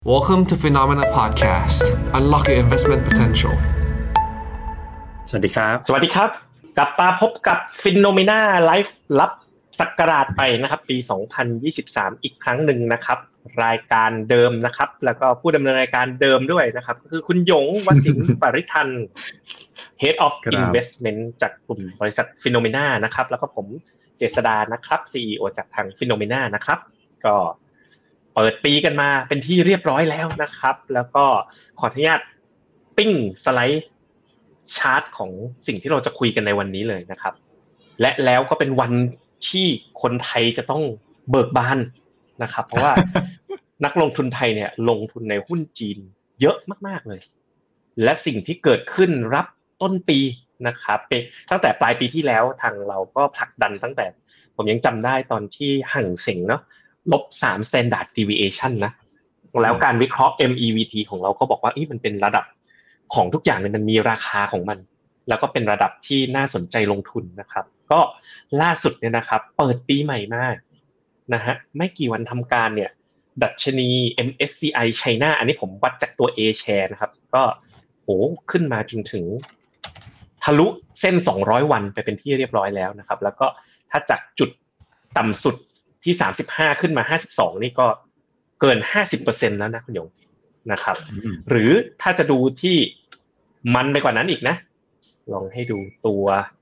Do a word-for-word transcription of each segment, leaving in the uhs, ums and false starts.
Welcome to Phenomena Podcast. Unlock your investment potential. สวัสดีครับสวัสดีครับกลับมาพบกับ Phenomena Live รับศักราชไปนะครับปีสองพันยี่สิบสามอีกครั้งหนึ่งนะครับรายการเดิมนะครับแล้วก็ผู้ดำเนินรายการเดิมด้วยนะครับก็คือคุณหยงวสินทร์ปริทัน Head of Investment จากกลุ่มบริษัท Phenomena นะครับแล้วก็ผมเจษดานะครับ ซี อี โอ จากทาง Phenomena นะครับก็เปิดปีกันมาเป็นที่เรียบร้อยแล้วนะครับแล้วก็ขออนุญาตปิ้งสไลด์ชาร์ตของสิ่งที่เราจะคุยกันในวันนี้เลยนะครับและแล้วก็เป็นวันที่คนไทยจะต้องเบิกบานนะครับเพราะว่า นักลงทุนไทยเนี่ยลงทุนในหุ้นจีนเยอะมากๆเลยและสิ่งที่เกิดขึ้นรับต้นปีนะครับตั้งแต่ปลายปีที่แล้วทางเราก็ผลักดันตั้งแต่ผมยังจำได้ตอนที่หั่งเส็งเนาะลบสาม standard deviation นะแล้วการวิเคราะห์ เอ็ม อี วี ที ของเราก็บอกว่ามันเป็นระดับของทุกอย่างเนี่ยมันมีราคาของมันแล้วก็เป็นระดับที่น่าสนใจลงทุนนะครับก็ล่าสุดเนี่ยนะครับเปิดปีใหม่มากนะฮะไม่กี่วันทำการเนี่ยดัชนี เอ็ม เอส ซี ไอ China อันนี้ผมวัดจากตัว A share นะครับก็โหขึ้นมาจนถึงทะลุเส้นสองร้อยวันไปเป็นที่เรียบร้อยแล้วนะครับแล้วก็ถ้าจากจุดต่ำสุดที่สามสิบห้าขึ้นมาห้าสิบสองนี่ก็เกิน ห้าสิบเปอร์เซ็นต์ แล้วนะคุณหยงนะครับหรือถ้าจะดูที่มันไปกว่านั้นอีกนะลองให้ดูตัว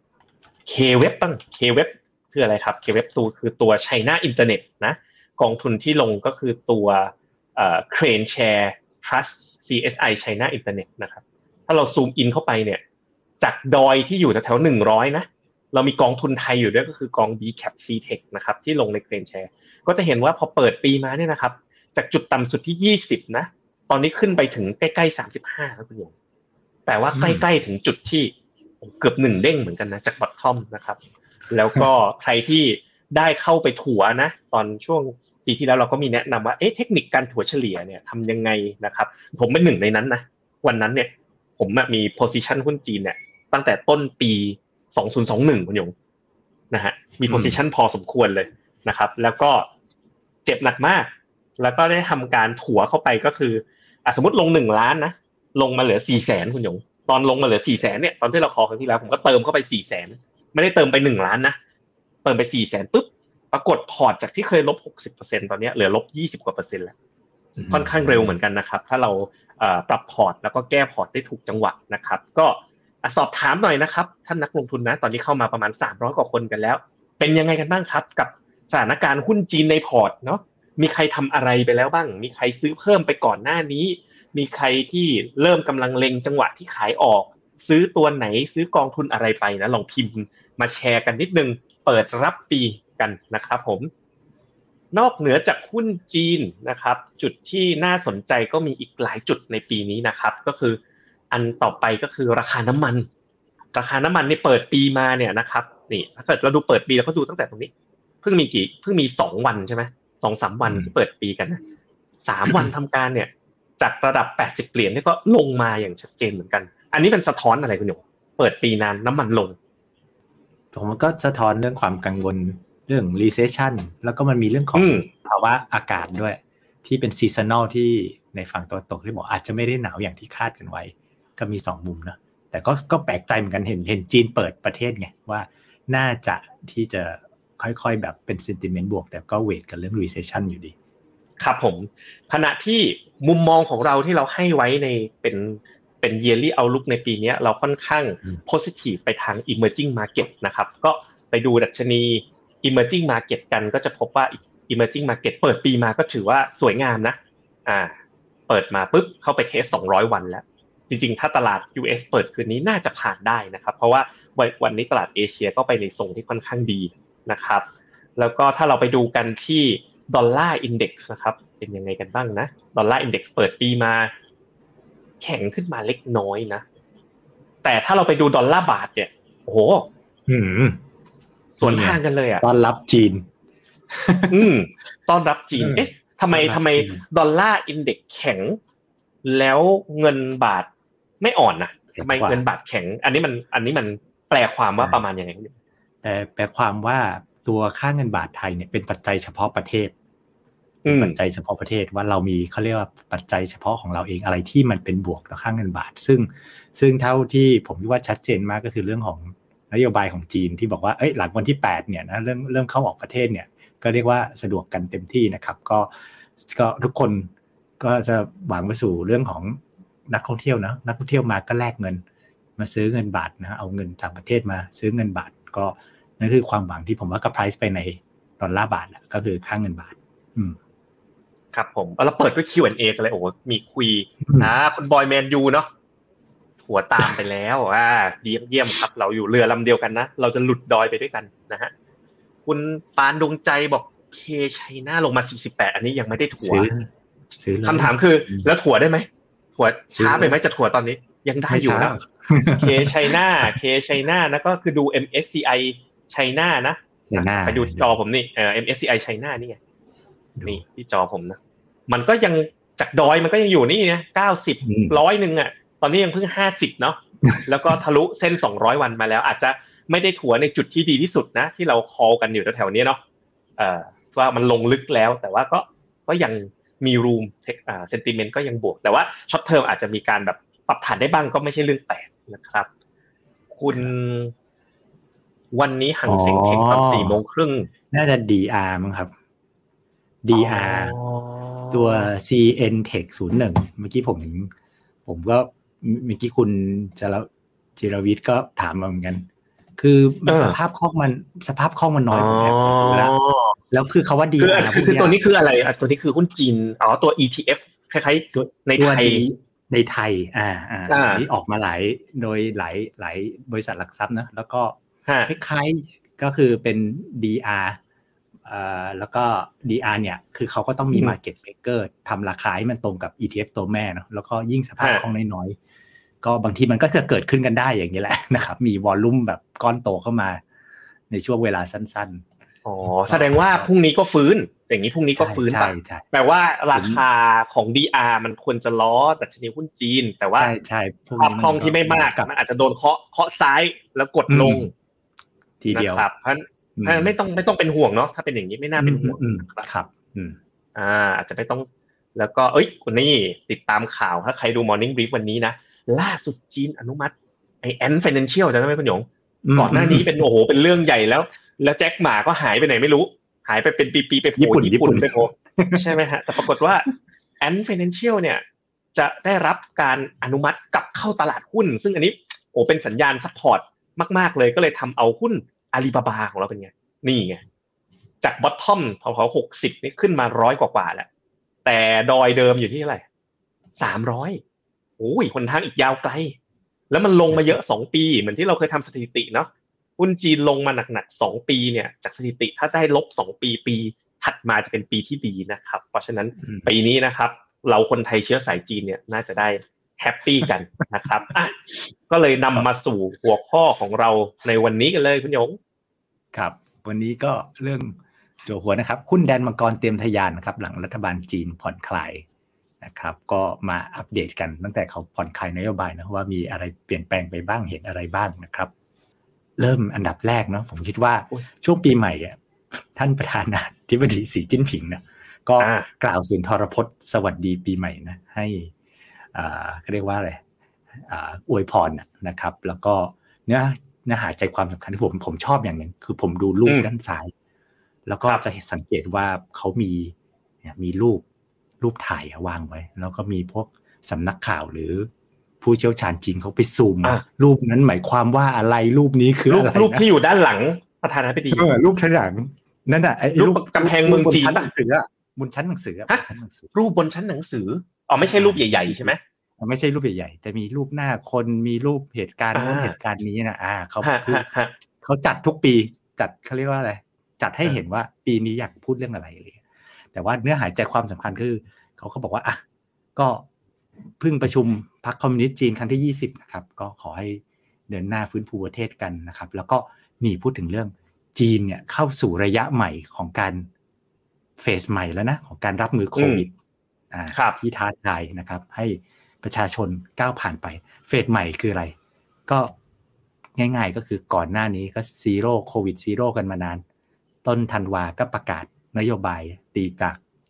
K-Web บ้าง K-Web คืออะไรครับ K-Web ตัวคือตัว China Internet นะกองทุนที่ลงก็คือตัวเอ่อ Crane Share Trust ซี เอส ไอ China Internet นะครับถ้าเราซูมอินเข้าไปเนี่ยจากดอยที่อยู่แถวๆหนึ่งร้อยนะเรามีกองทุนไทยอยู่ด้วยก็คือกอง บี แคป ซี เทค นะครับที่ลงใน Crane Share ก็จะเห็นว่าพอเปิดปีมาเนี่ยนะครับจากจุดต่ำสุดที่ยี่สิบนะตอนนี้ขึ้นไปถึงใกล้ๆสามสิบห้าแล้วคุณหยงแต่ว่าใกล้ๆถึงจุดที่เกือบหนึ่งเด้งเหมือนกันนะจากบอททอมนะครับแล้วก็ใครที่ได้เข้าไปถัวนะตอนช่วงปีที่แล้วเราก็มีแนะนำว่าเอ๊ะเทคนิคการถัวเฉลี่ยเนี่ยทำยังไงนะครับผมเป็นหนึ่งในนั้นนะวันนั้นเนี่ยผมมี position หุ้นจีนเนี่ยตั้งแต่ต้นปีสองพันยี่สิบเอ็ดคุณหยงนะฮะมี position พอสมควรเลยนะครับแล้วก็เจ็บหนักมากแล้วก็ได้ทำการถัวเข้าไปก็คืออ่ะสมมุติลงหนึ่งล้านนะลงมาเหลือ สี่แสน คุณหยงตอนลงมาเหลือ สี่แสน เนี่ยตอนที่เราคอครั้งที่แล้วผมก็เติมเข้าไป สี่แสน ไม่ได้เติมไปหนึ่งล้านนะเติมไป สี่แสน ปึ๊บปรากฏพอร์ตจากที่เคยลบ หกสิบเปอร์เซ็นต์ ตอนนี้เหลือลบยี่สิบกว่าเปอร์เซ็นต์แล้วค่อนข้างเร็วเหมือนกันนะครับถ้าเราเอ่อปรับพอร์ตแล้วก็แก้พอร์ตได้ถูกจังหวะนะครับก็สอบถามหน่อยนะครับท่านนักลงทุนนะตอนนี้เข้ามาประมาณสามร้อยกว่าคนกันแล้วเป็นยังไงกันบ้างครับกับสถานการณ์หุ้นจีนในพอร์ตเนาะมีใครทำอะไรไปแล้วบ้างมีใครซื้อเพิ่มไปก่อนหน้านี้มีใครที่เริ่มกำลังเล็งจังหวะที่ขายออกซื้อตัวไหนซื้อกองทุนอะไรไปนะลองพิมพ์มาแชร์กันนิดนึงเปิดรับปีกันนะครับผมนอกเหนือจากหุ้นจีนนะครับจุดที่น่าสนใจก็มีอีกหลายจุดในปีนี้นะครับก็คืออันต่อไปก็คือราคาน้ำมันราคาน้ำมันนี่เปิดปีมาเนี่ยนะครับนี่ถ้าเกิดเราดูเปิดปีเราก็ดูตั้งแต่ตรงนี้เพิ่งมีกี่เพิ่งมีสองวันใช่ไหมสองสามวันที่เปิดปีกันนะสามวันทำการเนี่ยจากระดับแปดสิบเหรียญนี่ก็ลงมาอย่างชัดเจนเหมือนกันอันนี้เป็นสะท้อนอะไรคุณหนูเปิดปีนานน้ำมันลงผมก็สะท้อนเรื่องความกังวลเรื่อง recession แล้วก็มันมีเรื่องของภาวะอากาศด้วยที่เป็น seasonal ที่ในฝั่งตะวันตกที่บอกอาจจะไม่ได้หนาวอย่างที่คาดกันไว้ก็มีสองมุมเนาะแต่ก็ก็แปลกใจเหมือนกันเห็นเห็นจีนเปิดประเทศไงว่าน่าจะที่จะค่อยๆแบบเป็น sentiment บวกแต่ก็เวทกับเรื่อง recession อยู่ดีครับผมขณะที่มุมมองของเราที่เราให้ไว้ในเป็นเป็น yearly outlook ในปีนี้เราค่อนข้าง positive ไปทาง emerging market นะครับก็ไปดูดัชนี emerging market กันก็จะพบว่า emerging market เปิดปีมาก็ถือว่าสวยงามนะอ่าเปิดมาปุ๊บเข้าไปเทสสองร้อยวันแล้วจริงๆถ้าตลาด ยู เอส เปิดคืนนี้น่าจะผ่านได้นะครับเพราะว่าวันนี้ตลาดเอเชียก็ไปในทรงที่ค่อนข้างดีนะครับแล้วก็ถ้าเราไปดูกันที่ดอลลาร์อินเด็กซ์นะครับเป็นยังไงกันบ้างนะดอลลาร์อินเด็กซ์เปิดปีมาแข็งขึ้นมาเล็กน้อยนะแต่ถ้าเราไปดูดอลลาร์บาทเนี่ยโอ้โหสวนทางกันเลยอ่ะต้อนรับจีนอืมต้อนรับจีนเอ๊ะทำไมทำไมดอลลาร์อินเด็กซ์แข็งแล้วเงินบาทไม่อ่อนนะทำไมเงินบาทแข็งอันนี้มันอันนี้มันแปลความว่าประมาณยังไงครับแต่แปลความว่าตัวค่าเงินบาทไทยเนี่ยเป็นปัจจัยเฉพาะประเทศปัจจัยเฉพาะประเทศว่าเรามีเขาเรียกว่าปัจจัยเฉพาะของเราเองอะไรที่มันเป็นบวกต่อค่าเงินบาทซึ่งซึ่งเท่าที่ผมคิดว่าชัดเจนมากก็คือเรื่องของนโยบายของจีนที่บอกว่าเอ้ยหลังวันที่แปดเนี่ยนะเรื่องเรื่องเข้าออกประเทศเนี่ยก็เรียกว่าสะดวกกันเต็มที่นะครับก็ก็ทุกคนก็จะหวังไปสู่เรื่องของนักท่องเที่ยวนะนักท่องเที่ยวมาก็แลกเงินมาซื้อเงินบาทนะเอาเงินต่างประเทศมาซื้อเงินบาทก็นั่นคือความหวังที่ผมว่าก็ไพรซ์ไปในดอลลาร์บาทก็คือค่าเงินบาทอืมครับผมเราเปิดด้วย คิว แอนด์ เอ กันเลยโอ้มีคุยอ่าคุณบอยแมนยูเนาะหัวตามไปแล้วอ่าเยี่ยมเยี่ยมครับเราอยู่เรือลำเดียวกันนะเราจะหลุดดอยไปด้วยกันนะฮะคุณปานดวงใจบอกเคชัยนาลงมาสี่สิบแปดอันนี้ยังไม่ได้ถั่วคำถามคือแล้วถั่วได้ไหมถั่วช้าไปไหมจะถั่วตอนนี้ยังได้อยู่นะเคชัยนาเคชัยนานะก็คือดู เอ็ม เอส ซี ไอ China นะไปดูที่จอผมนี่เอ่อ เอ็ม เอส ซี ไอ China นี่ไงนี่ที่จอผมนะมันก็ยังจากดอยมันก็ยังอยู่นี่นะเก้าสิบ หนึ่งร้อยนึงอ่ะตอนนี้ยังเพิ่งห้าสิบเนาะแล้วก็ทะลุเส้นสองร้อยวันมาแล้วอาจจะไม่ได้ถัวในจุดที่ดีที่สุดนะที่เราคอลกันอยู่แถวๆนี้เนาะเอ่อว่ามันลงลึกแล้วแต่ว่าก็ก็ยังมีรูมอ่าเซนติเมนต์ก็ยังบวกแต่ว่าช็อตเทอมอาจจะมีการแบบปรับฐานได้บ้างก็ไม่ใช่เรื่องแปลกนะครับคุณวันนี้หังเส็งเทคตอน สี่โมงครึ่งน่าจะ ดี อาร์ มั้งครับ ดี อาร์ ตัว ซี เอ็น Tech ศูนย์หนึ่งเมื่อกี้ผมเห็นผมก็เมื่อกี้คุณจรจิรวิทย์ก็ถามมาเหมือนกันคือสภาพคล่องมันสภาพคล่องมันน้อยกว่าแอปแล้วแล้วคือคาว่า ดี อาร์คือคือตัวนี้คืออะไรอ่ะตัวนี้คือหุ้นจีนอ๋อตัว อี ที เอฟ คล้ายๆในไทยในไทยอ่าอ่านี่ออกมาหลายโดยหลายหลายบริษัทหลักทรัพย์นะแล้วก็คล้ายๆก็คือเป็น ดี อาร์ เอ่อแล้วก็ ดี อาร์ เนี่ยคือเขาก็ต้องมี market maker ทำราคาให้มันตรงกับ อี ที เอฟ ตัวแม่เนาะแล้วก็ยิ่งสภาพคล่องน้อยๆก็บางทีมันก็จะเกิดขึ้นกันได้อย่างนี้แหละนะครับมีวอลลุ่มแบบก้อนโตเข้ามาในช่วงเวลาสั้นๆอ๋อแสดงว่าพรุ่งนี้ก็ฟื้นอย่างนี้พรุ่งนี้ก็ฟื้นป่ะแปลว่าราคาของ ดี อาร์ มันควรจะล้อดัชนีหุ้นจีนแต่ว่าใช่ๆสภาพคล่องที่ไม่มากมันอาจจะโดนเคาะเคาะซ้ายแล้วกดลงทีเดียวครับเพราะไม่ต้องไม่ต้องเป็นห่วงเนาะถ้าเป็นอย่างนี้ไม่น่าเป็นห่วงครับอืมอ่าอาจจะไม่ต้องแล้วก็เอ้ยคนนี้ติดตามข่าวถ้าใครดู Morning Brief วันนี้นะล่าสุดจีนอนุมัติไอ้ Ant Financial จำได้ไหมคุณหยงก่อนหน้านี้เป็นโอ้โหเป็นเรื่องใหญ่แล้วแล้วแจ็คหม่าก็หายไปไหนไม่รู้หายไปเป็นปีๆไปโผล่ญี่ปุ่นไปโผล่ใช่ไหมฮะแต่ปรากฏว่า Ant Financial เนี่ยจะได้รับการอนุมัติกลับเข้าตลาดหุ้นซึ่งอันนี้โอ้เป็นสัญญาณซัพพอร์ตมากๆเลยก็เลยทำเอาหุ้นอาลีบาบาของเราเป็นไงนี่ไงจากบอททอมแถวๆหกสิบนี่ขึ้นมาร้อยกว่าๆแล้วแต่ดอยเดิมอยู่ที่เท่าไหร่สามร้อยโอ้ยหนทางอีกยาวไกลแล้วมันลงมาเยอะสองปีเหมือนที่เราเคยทำสถิติเนาะหุ้นจีนลงมาหนักๆสองปีเนี่ยจากสถิติถ้าได้ลบสองปีปีถัดมาจะเป็นปีที่ดีนะครับเพราะฉะนั้นปีนี้นะครับเราคนไทยเชื้อสายจีนเนี่ยน่าจะได้แฮปปี้กันนะครับอ่ะก็เลยนำมาสู่หัวข้อของเราในวันนี้กันเลยคุณหยงครับวันนี้ก็เรื่องโจหัวนะครับหุ้นแดนมังกรเตรียมทะยานนะครับหลังรัฐบาลจีนผ่อนคลายนะครับก็มาอัปเดตกันตั้งแต่เขาผ่อนคลายนโยบายนะว่ามีอะไรเปลี่ยนแปลงไปบ้างเห็นอะไรบ้างนะครับเริ่มอันดับแรกเนาะผมคิดว่าช่วงปีใหม่อ่ะท่านประธานาธิบดีสีจิ้นผิงนะก็กล่าวสุนทรพจน์สวัสดีปีใหม่นะให้อ่าเรียกว่าอะไรอ่าอวยพรนะครับแล้วก็เนื้อเนื้อหาใจความสำคัญที่ผมผมชอบอย่างหนึ่งคือผมดูรูปด้านซ้ายแล้วก็จะสังเกตว่าเขามีเนี่ยมีรูปรูปถ่ายวางไว้แล้วก็มีพวกสำนักข่าวหรือผู้เชี่ยวชาญจีนเขาไปซูมรูปนั้นหมายความว่าอะไรรูปนี้คืออะไรรูปที่อยู่ด้านหลังประธานาธิบดีรูปข้างหลังนั่นน่ะไอ้รูปกำแพงเมืองจีนป่ะสือบนชั้นหนังสืออ่ะชั้นหนังสือรูปบนชั้นหนังสืออ๋อไม่ใช่รูปใหญ่ๆใช่ไหมไม่ใช่รูปใหญ่ๆแต่มีรูปหน้าคนมีรูปเหตุการณ์โน้นเหตุการณ์นี้นะอ่าเขาเขาจัดทุกปีจัดเขาเรียกว่าอะไรจัดให้เห็นว่าปีนี้อยากพูดเรื่องอะไรอะไรแต่ว่าเนื้อหาใจความสำคัญคือเขาก็บอกว่าอ่ะก็เพิ่งประชุมพรรคคอมมิวนิสต์จีนครั้งที่ยี่สิบนะครับก็ขอให้เดินหน้าฟื้นฟูประเทศกันนะครับแล้วก็นี่พูดถึงเรื่องจีนเนี่ยเข้าสู่ระยะใหม่ของการเฟสใหม่แล้วนะของการรับมือโควิดอ่าที่ท้าทายนะครับให้ประชาชนก้าวผ่านไปเฟสใหม่คืออะไรก็ง่ายๆก็คือก่อนหน้านี้ก็ซีโร่โควิดซีโร่กันมานานต้นธันวาก็ประกาศนโยบายตีจากโค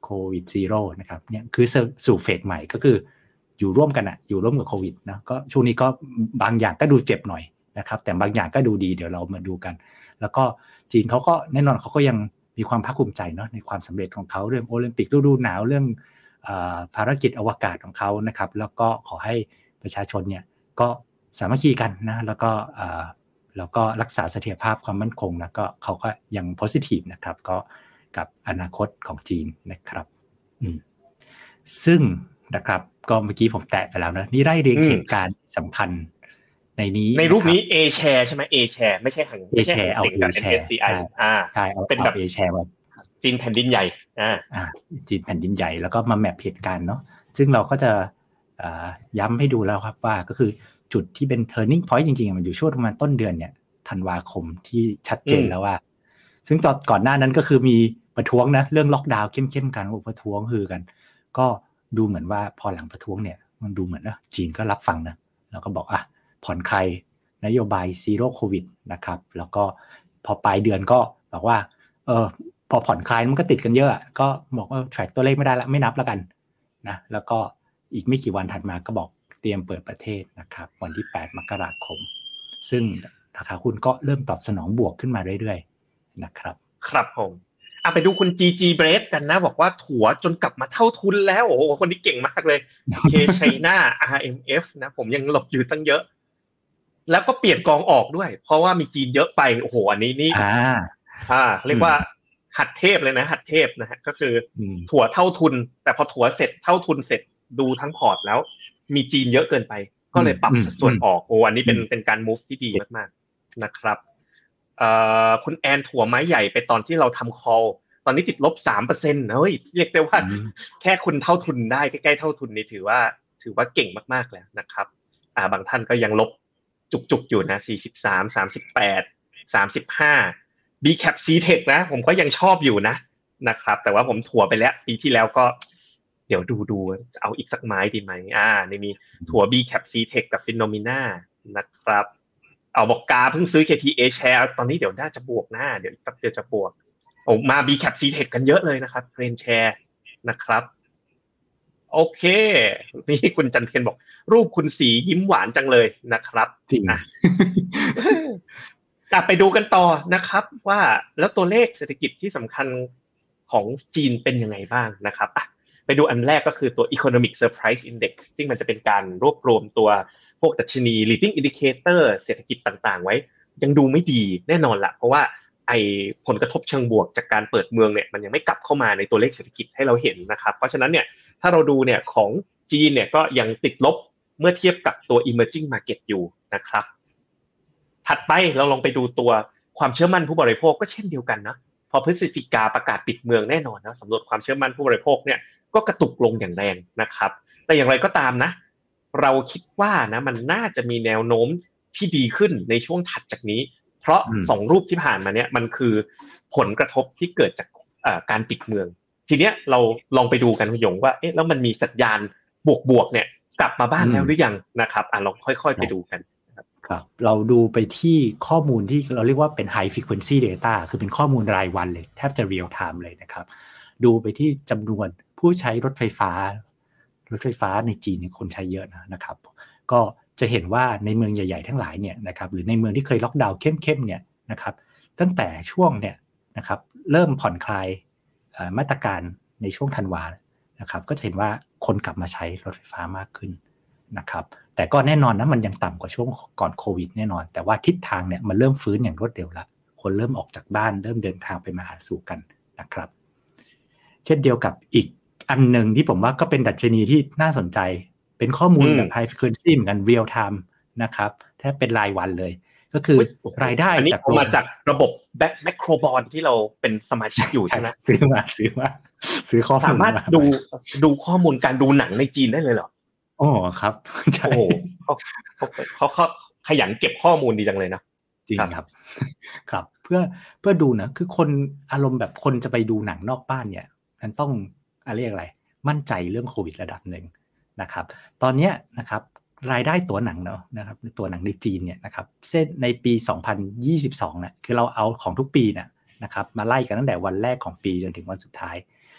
วิดซีโร่นะครับเนี่ยคือสู่เฟสใหม่ก็คืออยู่ร่วมกันอะอยู่ร่วมกับโควิดนะก็ช่วงนี้ก็บางอย่างก็ดูเจ็บหน่อยนะครับแต่บางอย่างก็ดูดีเดี๋ยวเรามาดูกันแล้วก็จีนเขาก็แน่นอนเขาก็ยังมีความภาคภูมิใจเนาะในความสำเร็จของเขาเรื่องโอลิมปิกฤดูหนาวเรื่องภารกิจอวกาศของเขานะครับแล้วก็ขอให้ประชาชนเนี่ยก็สามัคคีกันนะแล้วก็แล้วก็รักษาเสถียรภาพความมั่นคงนะก็เขาก็ยังโพสิทีฟนะครับก็กับอนาคตของจีนนะครับซึ่งนะครับก็เมื่อกี้ผมแตะไปแล้วนะนี่ไล่เรียงเหตุการณ์สำคัญในนี้ในรูปนี้ A share ใช่ไหม A share ไม่ใช่หัง A share เอากับ เอ็น เอส ซี ไอ อ่าใช่เอาเป็นแบบ A share มาจีนแผ่นดินใหญ่อ่าอ่าจีนแผ่นดินใหญ่แล้วก็มาแมปเหตุการณ์เนาะซึ่งเราก็จะย้ำให้ดูแล้วครับว่าก็คือจุดที่เป็น turning point จริงๆมันอยู่ช่วงประมาณต้นเดือนเนี่ยธันวาคมที่ชัดเจนแล้วว่าซึ่งตอนก่อนหน้านั้นก็คือมีประท้วงนะเรื่องล็อกดาวน์เข้มๆกันประท้วงคือกันก็ดูเหมือนว่าพอหลังประท้วงเนี่ยมันดูเหมือนนะจีนก็รับฟังนะแล้วก็บอกอ่ะผ่อนคลายนโยบายซีโร่โควิดนะครับแล้วก็พอปลายเดือนก็บอกว่าเออพอผ่อนคลายมันก็ติดกันเยอะก็บอกว่า track ตัวเลขไม่ได้ละไม่นับแล้วกันนะแล้วก็อีกไม่กี่วันถัดมาก็บอกเตรียมเปิดประเทศนะครับวันที่แปดมกราคมซึ่งราคาหุ้นก็เริ่มตอบสนองบวกขึ้นมาเรื่อยๆนะครับครับผมอ่ะไปดูคุณ จี จี Bread กันนะบอกว่าถัวจนกลับมาเท่าทุนแล้วโอ้โหคนนี้เก่งมากเลย K China อาร์ เอ็ม เอฟ นะผมยังหลบอยู่ตั้งเยอะแล้วก็เปลี่ยนกองออกด้วยเพราะว่ามีจีนเยอะไปโอ้โหอันนี้นี่อ่าอ่าเรียกว่าหัดเทพเลยนะหัดเทพนะฮะก็คือถัวเท่าทุนแต่พอถัวเสร็จเท่าทุนเสร็จดูทั้งพอร์ตแล้วมีจีนเยอะเกินไปก็เลยปรับสัดส่วนออกโอ้อันนี้เป็นเป็นการ move ที่ดีมากๆนะครับเอ่อคุณแอนถัวไม้ใหญ่ไปตอนที่เราทำ call ตอนนี้ติดลบ สามเปอร์เซ็นต์ เฮ้ยเรียกได้ว่าแค่คุณเท่าทุนได้ใกล้ๆเท่าทุนนี่ถือว่าถือว่าเก่งมากๆแล้วนะครับอ่าบางท่านก็ยังลบจุกๆอยู่นะสี่สิบสาม สามสิบแปด สามสิบห้า บี แคป ซี เทค นะผมก็ยังชอบอยู่นะนะครับแต่ว่าผมถัวไปแล้วปีที่แล้วก็เดี๋ยวดูดูเอาอีกสักไม้ดีไหมอ่านี่มีถัว B Cap C Tech กับ Phenomena นะครับเอาบอกกาเพิ่งซื้อ เค ที เอ Share ตอนนี้เดี๋ยวน่าจะบวกหน้าเดี๋ยวตับเจอจะบวกโอ้มา B Cap C Tech กันเยอะเลยนะครับ Grain Share นะครับโอเคนี่คุณจันเพ็ญบอกรูปคุณสียิ้มหวานจังเลยนะครับจริงอ่ะ กลับไปดูกันต่อนะครับว่าแล้วตัวเลขเศรษฐกิจที่สำคัญของจีนเป็นยังไงบ้างนะครับไปดูอันแรกก็คือตัว Economic Surprise Index ซึ่งมันจะเป็นการรวบรวมตัวพวกดัชนี leading indicator เศรษฐกิจต่างๆไว้ยังดูไม่ดีแน่นอนละเพราะว่าไอ้ผลกระทบเชิงบวกจากการเปิดเมืองเนี่ยมันยังไม่กลับเข้ามาในตัวเลขเศรษฐกิจให้เราเห็นนะครับเพราะฉะนั้นเนี่ยถ้าเราดูเนี่ยของจีนเนี่ยก็ยังติดลบเมื่อเทียบกับตัว emerging market อยู่นะครับถัดไปเราลองไปดูตัวความเชื่อมั่นผู้บริโภคก็เช่นเดียวกันนะพอพฤศจิกาประกาศปิดเมืองแน่นอนนะสำรวจความเชื่อมั่นผู้บริโภคเนี่ยก็กระตุกลงอย่างแรงนะครับแต่อย่างไรก็ตามนะเราคิดว่านะมันน่าจะมีแนวโน้มที่ดีขึ้นในช่วงถัดจากนี้เพราะสองรูปที่ผ่านมาเนี่ยมันคือผลกระทบที่เกิดจากการปิดเมืองทีเนี้ยเราลองไปดูกันคุณหยงว่าเอ๊ะแล้วมันมีสัญญาณบวกๆเนี่ยกลับมาบ้างแล้วหรือยังนะครับอ่ะลองค่อยๆไปดูกันครับเราดูไปที่ข้อมูลที่เราเรียกว่าเป็น high frequency data คือเป็นข้อมูลรายวันเลยแทบจะ real time เลยนะครับดูไปที่จำนวนผู้ใช้รถไฟฟ้ารถไฟฟ้าในจีนเนี่ยคนใช้เยอะนะนะครับก็จะเห็นว่าในเมืองใหญ่ๆทั้งหลายเนี่ยนะครับหรือในเมืองที่เคยล็อกดาวน์เข้มๆเนี่ยนะครับตั้งแต่ช่วงเนี่ยนะครับเริ่มผ่อนคลายมาตรการในช่วงธันวานะครับก็จะเห็นว่าคนกลับมาใช้รถไฟฟ้ามากขึ้นนะครับแต่ก็แน่นอนนะมันยังต่ำกว่าช่วงก่อนโควิดแน่นอนแต่ว่าทิศทางเนี่ยมันเริ่มฟื้นอย่างรวดเร็วละคนเริ่มออกจากบ้านเริ่มเดินทางไปมาหาสู่กันนะครับเช่นเดียวกับอีกอันหนึ่งที่ผมว่าก็เป็นดัชนีที่น่าสนใจเป็นข้อมูลแบบ high frequency เหมือนกัน real time นะครับแทบเป็นรายวันเลยก็คือรายได้จากมาจากระบบแบ็คแมคโครบอลที่เราเป็นสมาชิกอยู่ใช่ไหมซื้อมาซื้อมาซื้อข้อมูลสามารถดูดูข้อมูลการดูหนังในจีนได้เลยเหรออ๋อครับใช่โอ้เขาเขาเขาขยันเก็บข้อมูลดีจังเลยนะจริงครับครับเพื่อเพื่อดูนะคือคนอารมณ์แบบคนจะไปดูหนังนอกบ้านเนี่ยมันต้องอะไรอะไรมั่นใจเรื่องโควิดระดับหนึ่งนะครับตอนนี้นะครับรายได้ตัวหนังเนาะนะครับตัวหนังในจีนเนี่ยนะครับเส้นในปีสองพันยี่สิบสองเนี่ยคือเราเอาของทุกปีเนี่ยนะครับมาไล่กันตั้งแต่วันแรกของปีจนถึงวันสุดท้าย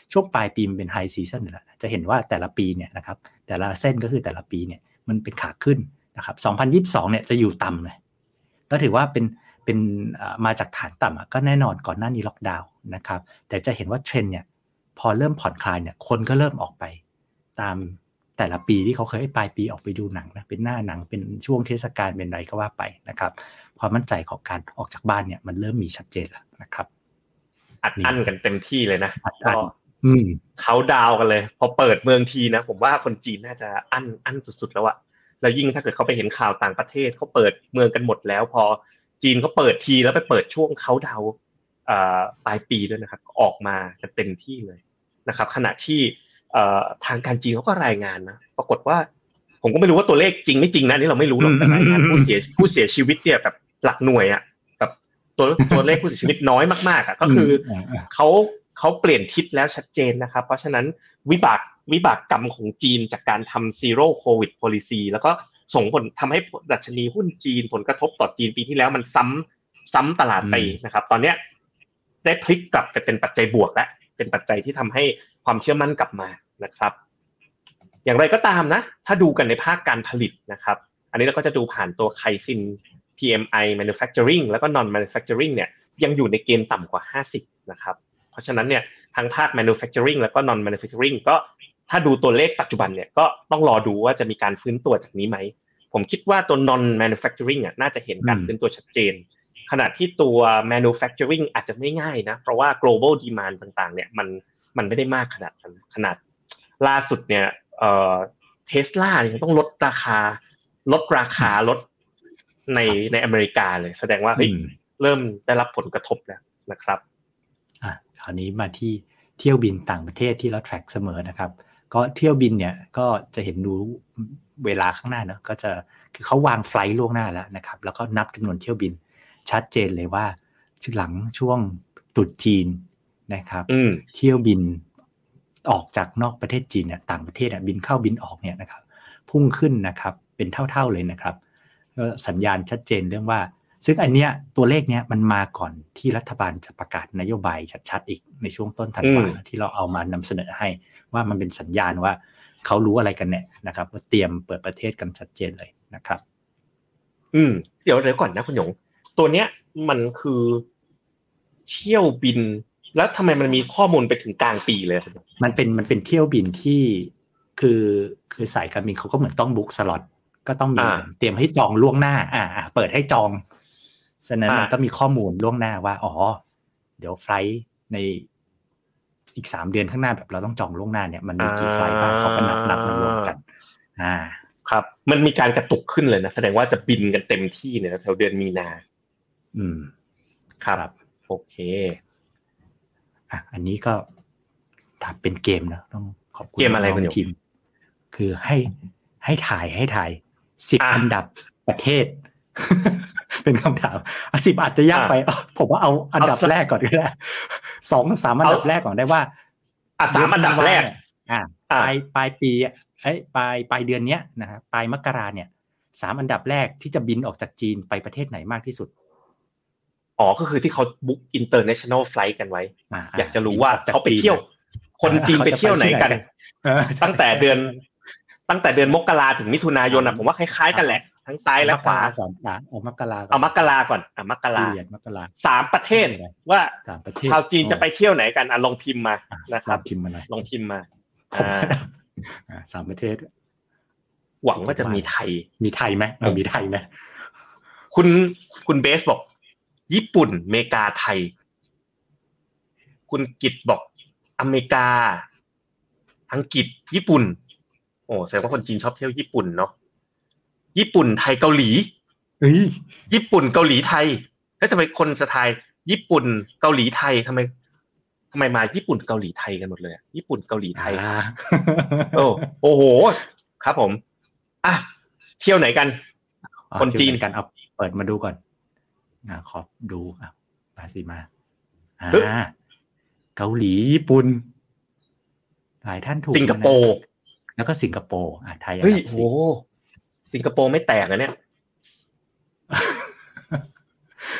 ช่วงปลายปีมันเป็นไฮซีซั่นแหละจะเห็นว่าแต่ละปีเนี่ยนะครับแต่ละเส้นก็คือแต่ละปีเนี่ยมันเป็นขาขึ้นนะครับสองพันยี่สิบสองเนี่ยจะอยู่ต่ำเลยก็ถือว่าเป็นเป็นมาจากฐานต่ำก็แน่นอนก่อนหน้านี้ล็อกดาวน์นะครับแต่จะเห็นว่าเทรนด์เนี่ยพอเริ่มผ่อนคลายเนี่ยคนก็เริ่มออกไปตามแต่ละปีที่เขาเคยปลายปีออกไปดูหนังนะเป็นหน้าหนังเป็นช่วงเทศกาลเป็นอะไรก็ว่าไปนะครับความมั่นใจของการออกจากบ้านเนี่ยมันเริ่มมีชัดเจนแล้วนะครับอัดอั้นกันเต็มที่เลยนะก็เขาดาวกันเลยพอเปิดเมืองทีนะผมว่าคนจีนน่าจะอั้นอั้นสุดๆแล้วอะแล้วยิ่งถ้าเกิดเขาไปเห็นข่าวต่างประเทศเขาเปิดเมืองกันหมดแล้วพอจีนเขาเปิดทีแล้วไปเปิดช่วงเขาดาวปลายปีด้วยนะครับออกมากันเต็มที่เลยนะครับขณะที่ทางการจีนเขาก็รายงานนะปรากฏว่าผมก็ไม่รู้ว่าตัวเลขจริงไม่จริงนะนี่เราไม่รู้หรอกแต่รายงานผู้เสียผู้เสียชีวิตเนี่ยแบบหลักหน่วยอะแบบตัวตัวเลขผู้เสียชีวิตน้อยมากๆอะก็คือเขาเขาเปลี่ยนทิศแล้วชัดเจนนะครับเพราะฉะนั้นวิบากวิบากกรรมของจีนจากการทำ zero covid policy แล้วก็ส่งผลทำให้ดัชนีหุ้นจีนผลกระทบต่อจีนปีที่แล้วมันซ้ำซ้ำตลาดไปนะครับตอนนี้ได้พลิกกลับไปเป็นปัจจัยบวกและเป็นปัจจัยที่ทำให้ความเชื่อมั่นกลับมานะครับอย่างไรก็ตามนะถ้าดูกันในภาคการผลิตนะครับอันนี้เราก็จะดูผ่านตัวไคซิน พี เอ็ม ไอ manufacturing แล้วก็ non manufacturing เนี่ยยังอยู่ในเกณฑ์ต่ำกว่าห้าสิบนะครับเพราะฉะนั้นเนี่ยทั้งภาค manufacturing แล้วก็ non manufacturing ก็ถ้าดูตัวเลขปัจจุบันเนี่ยก็ต้องรอดูว่าจะมีการฟื้นตัวจากนี้ไหมผมคิดว่าตัว non manufacturing อ่ะน่าจะเห็นการฟื้นตัวชัดเจนขณะที่ตัว manufacturing อาจจะไม่ง่ายนะเพราะว่า global demand ต่างๆเนี่ยมันมันไม่ได้มากขนาดนั้นขนาดล่าสุดเนี่ยเอ่อ Tesla ยังต้องลดราคาลดราคาลดในในอเมริกาเลยแสดงว่าเฮ้ยเริ่มได้รับผลกระทบแล้วนะครับอ่ะคราวนี้มาที่เที่ยวบินต่างประเทศที่เรา track เสมอนะครับก็เที่ยวบินเนี่ยก็จะเห็นดูเวลาข้างหน้าเนอะก็จะคือเขาวางไฟล์ล่วงหน้าแล้วนะครับแล้วก็นับจำนวนเที่ยวบินชัดเจนเลยว่าหลังช่วงตรุษจีนนะครับเที่ยวบินออกจากนอกประเทศจีนเนี่ยต่างประเทศบินเข้าบินออกเนี่ยนะครับพุ่งขึ้นนะครับเป็นเท่าๆเลยนะครับก็สัญญาณชัดเจนเรื่องว่าซึ่งอันเนี้ยตัวเลขเนี้ยมันมาก่อนที่รัฐบาลจะประกาศนโยบายชัดๆอีกในช่วงต้นธันวาคมที่เราเอามานำเสนอให้ว่ามันเป็นสัญญาณว่าเขารู้อะไรกันเนี่ยนะครับว่าเตรียมเปิดประเทศกันชัดเจนเลยนะครับอืมเดี๋ยวเดี๋ยวก่อนนะคุณหยงตัวเนี้ยมันคือเที่ยวบินแล้วทำไมมันมีข้อมูลไปถึงกลางปีเลยมันเป็นมันเป็นเที่ยวบินที่คือคือสายการบินเขาก็เหมือนต้องบุ๊กสล็อตก็ต้องมีเตรียมให้จองล่วงหน้าอ่าเปิดให้จองฉะนั้นมันก็มีข้อมูลล่วงหน้าว่าอ๋อเดี๋ยวไฟล์ในอีกสามเดือนข้างหน้าแบบเราต้องจองล่วงหน้าเนี่ยมันมีกี่ไฟล์บ้างเขาก็นับนับมารวมกันอ่าครับมันมีการกระตุกขึ้นเลยนะแสดงว่าจะบินกันเต็มที่เนี่ยแถวเดือนมีนาอืมครับโอเคอ่ะอันนี้ก็ถ้าเป็นเกมนะต้องขอบคุณเกมอะไรคุณทีมคือให้ให้ถ่ายให้ถ่ายสิบอันดับประเทศเป็นคำถามอ่ะสิบอาจจะยากไปผมว่าเอาอันดับแรกก่อนก็ได้สองสามอันดับแรกก่อนได้ว่าอ่ะสามอันดับแรกอ่ะปลายปลายปีไอ้ปลายปลายเดือนเนี้ยนะครับปลายมกราเนี่ยสามอันดับแรกที่จะบินออกจากจีนไปประเทศไหนมากที่สุดอ๋อก็คือที่เขาบุ๊ก international flight กันไว้อยากจะรู้ว่าเขาไปเที่ยวคนจีนไปเที่ยวไหนกันตั้งแต่เดือนตั้งแต่เดือนมกราถึงมิถุนายนอ่ะผมว่าคล้ายๆกันแหละทั้งซ้ายและขวาก่อนอ่ะเอามกราเอามกราก่อนอ่ะมกรามกราสามประเทศว่าชาวจีนจะไปเที่ยวไหนกันอ่ะลองพิมพ์มานะครับพิมพ์มาหน่อยลองพิมพ์มาอ่าสามประเทศหวังว่าจะมีไทยมีไทยไหมเออมีไทยไหมคุณคุณเบสบอกญี่ปุ่นอเมริกาไทยคุณกิตบอกอเมริกาอังกฤษญี่ปุ่นโอ้แสดงว่าคนจีนชอบเที่ยวญี่ปุ่นเนาะญี่ปุ่นไทยเกาหลีเฮ้ยญี่ปุ่นเกาหลีไทยแล้วทำไมคนจะทายญี่ปุ่นเกาหลีไทยทำไมทำไมมาญี่ปุ่นเกาหลีไทยกันหมดเลยญี่ปุ่นเกาหลีไทยโอ้โอ้โหครับผมอ่ะเที่ยวไหนกันคนจีนกันเอาเปิดมาดูก่อนอ่ะขอดูอ่ะมาสิมาอ่าเกาหลีญี่ปุ่นหลายท่านถูกสิงคโปร์แล้วก็สิงคโปร์อ่ะไทยเฮ้ยโอ้สิงคโปร์ไม่แตกนะเนี่ย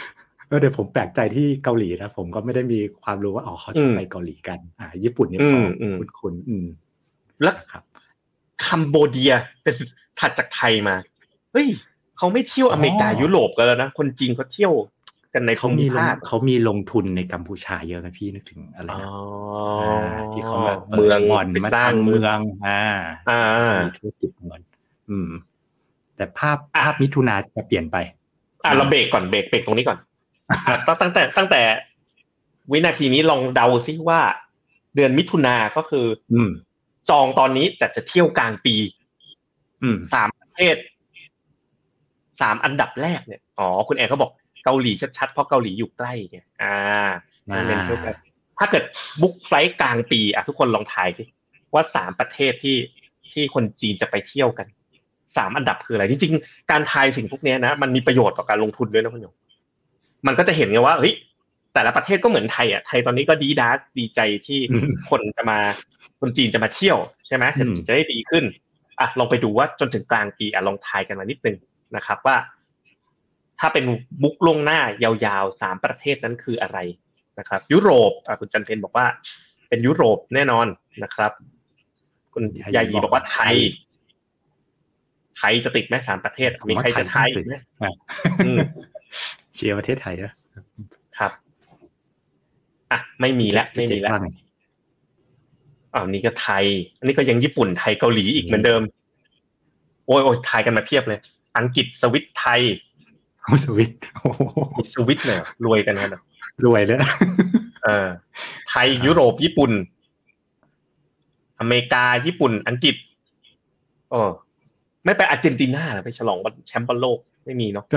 เออเดี๋ยวผมแปลกใจที่เกาหลีนะผมก็ไม่ได้มีความรู้ว่าอ๋อเขาชอบไปเกาหลีกันอ่าญี่ปุ่นเนี่ยพอคุ้นๆอืมแล้วครับคัมโบเดียเป็นถัดจากไทยมาเฮ้ยเขาไม่เที่ยวอเมริกายุโรปกันแล้วนะคนจีนเขาเที่ยวกันในภูมิภาคเขามีลงทุนในกัมพูชาเยอะนะพี่นึกถึงอะไรนะอ่าที่เขาแบบเมืองบ่อนมาตั้งเมืองอ่าอ่ามีธุรกิจเงินอืมแต่ภาพภาพมิถุนาจะเปลี่ยนไปอ่ะเราเบรกก่อนเบรกเบรกตรงนี้ก่อนอ่ะตั้งแต่ตั้งแต่วินาทีนี้ลองเดาซิว่าเดือนมิถุนาก็คืออืมจองตอนนี้แต่จะเที่ยวกลางปีอืมสามประเทศสามอันดับแรกเนี่ยอ๋อคุณแอร์เขาบอกเกาหลีชัดๆเพราะเกาหลีอยู่ใกล้ไงอ่าถ้าเกิดบุ๊กไฟล์กลางปีอ่ะทุกคนลองทายสิว่าสามประเทศที่ที่คนจีนจะไปเที่ยวกันสามอันดับคืออะไรจริงๆการทายสิ่งพวกนี้นะมันมีประโยชน์ต่อการลงทุนด้วยนะคุณโยมมันก็จะเห็นไงว่าเฮ้ยแต่ละประเทศก็เหมือนไทยอ่ะไทยตอนนี้ก็ดีดาดีใจที่คนจะมาคนจีนจะมาเที่ยวใช่ไหมเศรษฐกิจจะได้ดีขึ้นอ่ะลองไปดูว่าจนถึงกลางปีอ่ะลองทายกันมานิดนึงนะครับว่าถ้าเป็นบุ๊กล่วงหน้ายาวๆสามประเทศนั้นคืออะไรนะครับยุโรปอ่ะคุณจันเพนบอกว่าเป็นยุโรปแน่นอนนะครับคุณยายีบอกว่าไทยไทยจะติดไหมสามประเทศมีใครจะทายอีกไหมเชียร์ประเทศไทยนะครับอ่ะไม่มีแล้วไม่มีแล้วอ้าวนี่ก็ไทยอันนี้ก็ยังญี่ปุ่นไทยเกาหลีอีกเหมือนเดิมโอ้ยโอ้ยทายกันมาเพียบเลยอังกฤษสวิตไทยสวิตมีสวิตเนี่ยรวยกันนะรวยเลยเออไทยยุโรปญี่ปุ่นอเมริกาญี่ปุ่นอังกฤษโอ้ไม่ไปอาร์เจนตินาไปฉลองแชมป์บอลโลกไม่มีเนาะ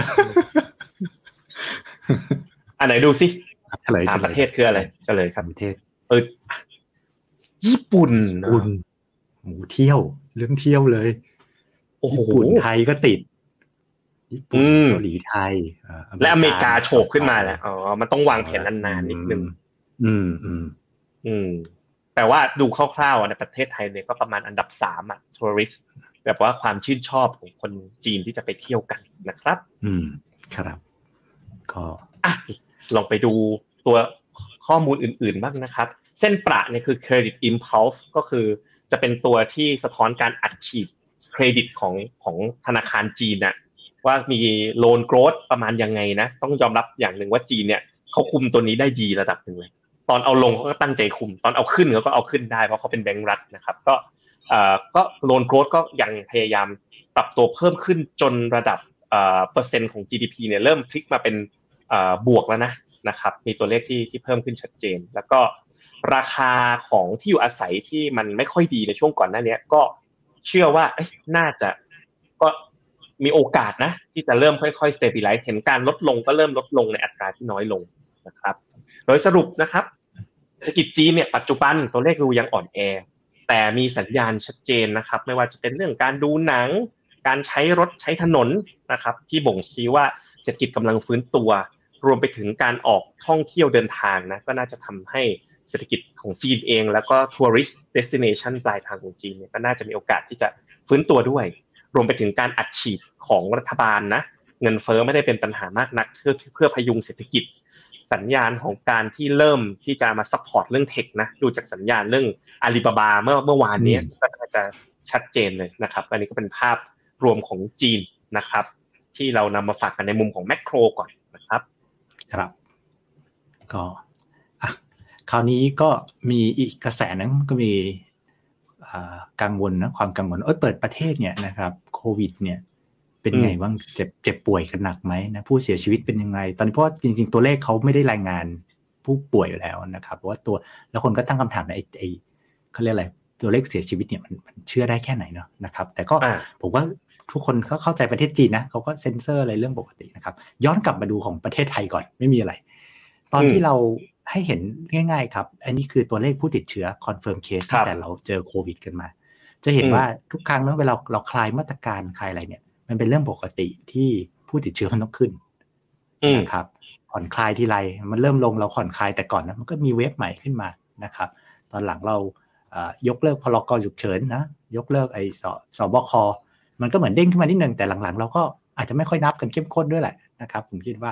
อันไหนดูสิสามประเทศคืออะไรเฉลยครับประเทศเออญี่ปุ่นญี่ปุ่นหมูเที่ยวเรื่องเที่ยวเลยญี่ปุ่นไทยก็ติดญี่ปุ่นเกาหลีไทยและอเมริกาโฉบขึ้นมาแล้วอ๋อมันต้องวางแผนนานๆนิดนึงอืมอืมอืมแต่ว่าดูคร่าวๆในประเทศไทยเนี่ยก็ประมาณอันดับสามอ่ะทัวริสต์แบบว่าความชื่นชอบของคนจีนที่จะไปเที่ยวกันนะครับอืมครับก็อ่ะลองไปดูตัวข้อมูลอื่นๆบ้างนะครับเส้นประเนี่ยคือ Credit Impulse ก็คือจะเป็นตัวที่สะท้อนการอัดฉีดเครดิตของของธนาคารจีนน่ะว่ามีโลนโกรทประมาณยังไงนะต้องยอมรับอย่างหนึ่งว่าจีนเนี่ยเขาคุมตัวนี้ได้ดีระดับหนึ่งเลยตอนเอาลงเขาก็ตั้งใจคุมตอนเอาขึ้นเขาก็เอาขึ้นได้เพราะเขาเป็นแบงก์รัฐนะครับก็เอ่อก็โลนโกรทก็ยังพยายามปรับตัวเพิ่มขึ้นจนระดับเอ่อเปอร์เซ็นต์ของ จี ดี พี เนี่ยเริ่มพลิกมาเป็นเอ่อบวกแล้วนะนะครับมีตัวเลขที่ที่เพิ่มขึ้นชัดเจนแล้วก็ราคาของที่อยู่อาศัยที่มันไม่ค่อยดีในช่วงก่อนหน้านี้ก็เชื่อว่าน่าจะก็มีโอกาสนะที่จะเริ่มค่อยๆ stabilize เห็นการลดลงก็เริ่มลดลงในอัตราที่น้อยลงนะครับโดยสรุปนะครับเศรษฐกิจจีนเนี่ยปัจจุบันตัวเลขดูยังอ่อนแอแต่มีสัญญาณชัดเจนนะครับไม่ว่าจะเป็นเรื่องการดูหนังการใช้รถใช้ถนนนะครับที่บ่งชี้ว่าเศรษฐกิจกำลังฟื้นตัวรวมไปถึงการออกท่องเที่ยวเดินทางนะก็น่าจะทำให้เศรษฐกิจของจีนเองแล้วก็ tourist destination ปลายทางของจีนเนี่ยก็น่าจะมีโอกาสที่จะฟื้นตัวด้วยรวมไปถึงการอัดฉีดของรัฐบาลนะเงินเฟ้อไม่ได้เป็นปัญหามากนักเพื่อเพื่อพยุงเศรษฐกิจสัญญาณของการที่เริ่มที่จะมาซัพพอร์ตเรื่องเทคนะดูจากสัญญาณเรื่องอาลีบาบาเมื่อเมื่อวานนี้ก็น่าจะชัดเจนเลยนะครับอันนี้ก็เป็นภาพรวมของจีนนะครับที่เรานำมาฝากกันในมุมของแมคโครก่อนนะครับครับก็คราวนี้ก็มีอีกกระแสนึงก็มีกังวลนะความกังวลเอ้ยเปิดประเทศเนี่ยนะครับโควิดเนี่ยเป็นไงบ้างเจ็บเจ็บป่วยกันหนักไหมนะผู้เสียชีวิตเป็นยังไงตอนนี้เพราะจริงๆตัวเลขเขาไม่ได้รายงานผู้ป่วยอยู่แล้วนะครับเพราะว่าตัวแล้วคนก็ตั้งคำถามในไอ้ไอ้เขาเรียกอะไรตัวเลขเสียชีวิตเนี่ยมันมันเชื่อได้แค่ไหนเนาะนะครับแต่ก็ผมว่าทุกคนเขาเข้าใจประเทศจีนนะเขาก็เซ็นเซอร์อะไรเรื่องปกตินะครับย้อนกลับมาดูของประเทศไทยก่อนไม่มีอะไรตอนที่เราให้เห็นง่ายๆครับอันนี้คือตัวเลขผู้ติดเชื้อ confirm case ตั้งแต่เราเจอโควิดกันมาจะเห็นว่าทุกครั้งเนาะเวลาเราคลายมาตรการคลายอะไรเนี่ยมันเป็นเรื่องปกติที่ผู้ติดเชื้อมันต้องขึ้นนะครับผ่อนคลายทีไรมันเริ่มลงเราผ่อนคลายแต่ก่อนนะมันก็มีเวฟใหม่ขึ้นมานะครับตอนหลังเรายกเลิกพรกฉุกเฉินนะยกเลิกไอ้สสบคมันก็เหมือนเด้งขึ้นมานิดนึงแต่หลังๆเราก็อาจจะไม่ค่อยนับกันเข้มข้นด้วยแหละนะครับผมคิดว่า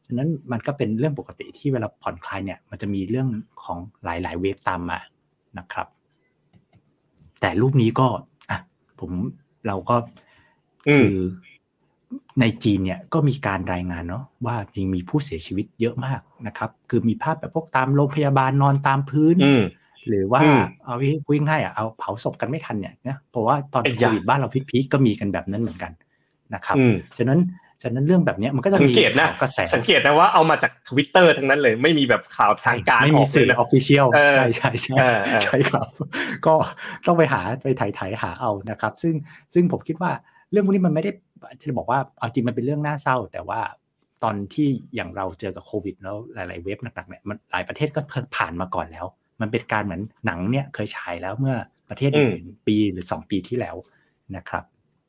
ฉะนั้นมันก็เป็นเรื่องปกติที่เวลาผ่อนคลายเนี่ยมันจะมีเรื่องของหลายๆเวฟตามมานะครับแต่รูปนี้ก็อ่ะผมเราก็คือในจีนเนี่ยก็มีการรายงานเนาะว่ายังมีผู้เสียชีวิตเยอะมากนะครับคือมีภาพแบบพวกตามโรงพยาบาลนอนตามพื้นหรือว่าเอาวิ่งให้อ่ะเอาเผาศพกันไม่ทันเนี่ยนะเพราะว่าตอนโควิดบ้านเราพีคๆก็มีกันแบบนั้นเหมือนกันนะครับฉะนั้นฉะนั้นเรื่องแบบนี้มันก็จะมีกระแสสังเกตนะว่าเอามาจาก Twitter ทั้งนั้นเลยไม่มีแบบข่าวทางการไม่มีสื่อ official ใช่ใช่ใช่ใช่ครับก็ต้องไปหาไปไถๆหาเอานะครับซึ่งซึ่งผมคิดว่าเรื่องพวกนี้มันไม่ได้จะบอกว่าเอาจริงมันเป็นเรื่องน่าเศร้าแต่ว่าตอนที่อย่างเราเจอกับโควิดแล้วหลายๆเวฟหนักๆเนี่ยมันหลายประเทศก็ผ่านมาก่อนแล้วมันเป็นการเหมือนหนังเนี่ยเคยฉายแล้วเมื่อประเทศอื่นปีหรือสองปีที่แล้วนะครับ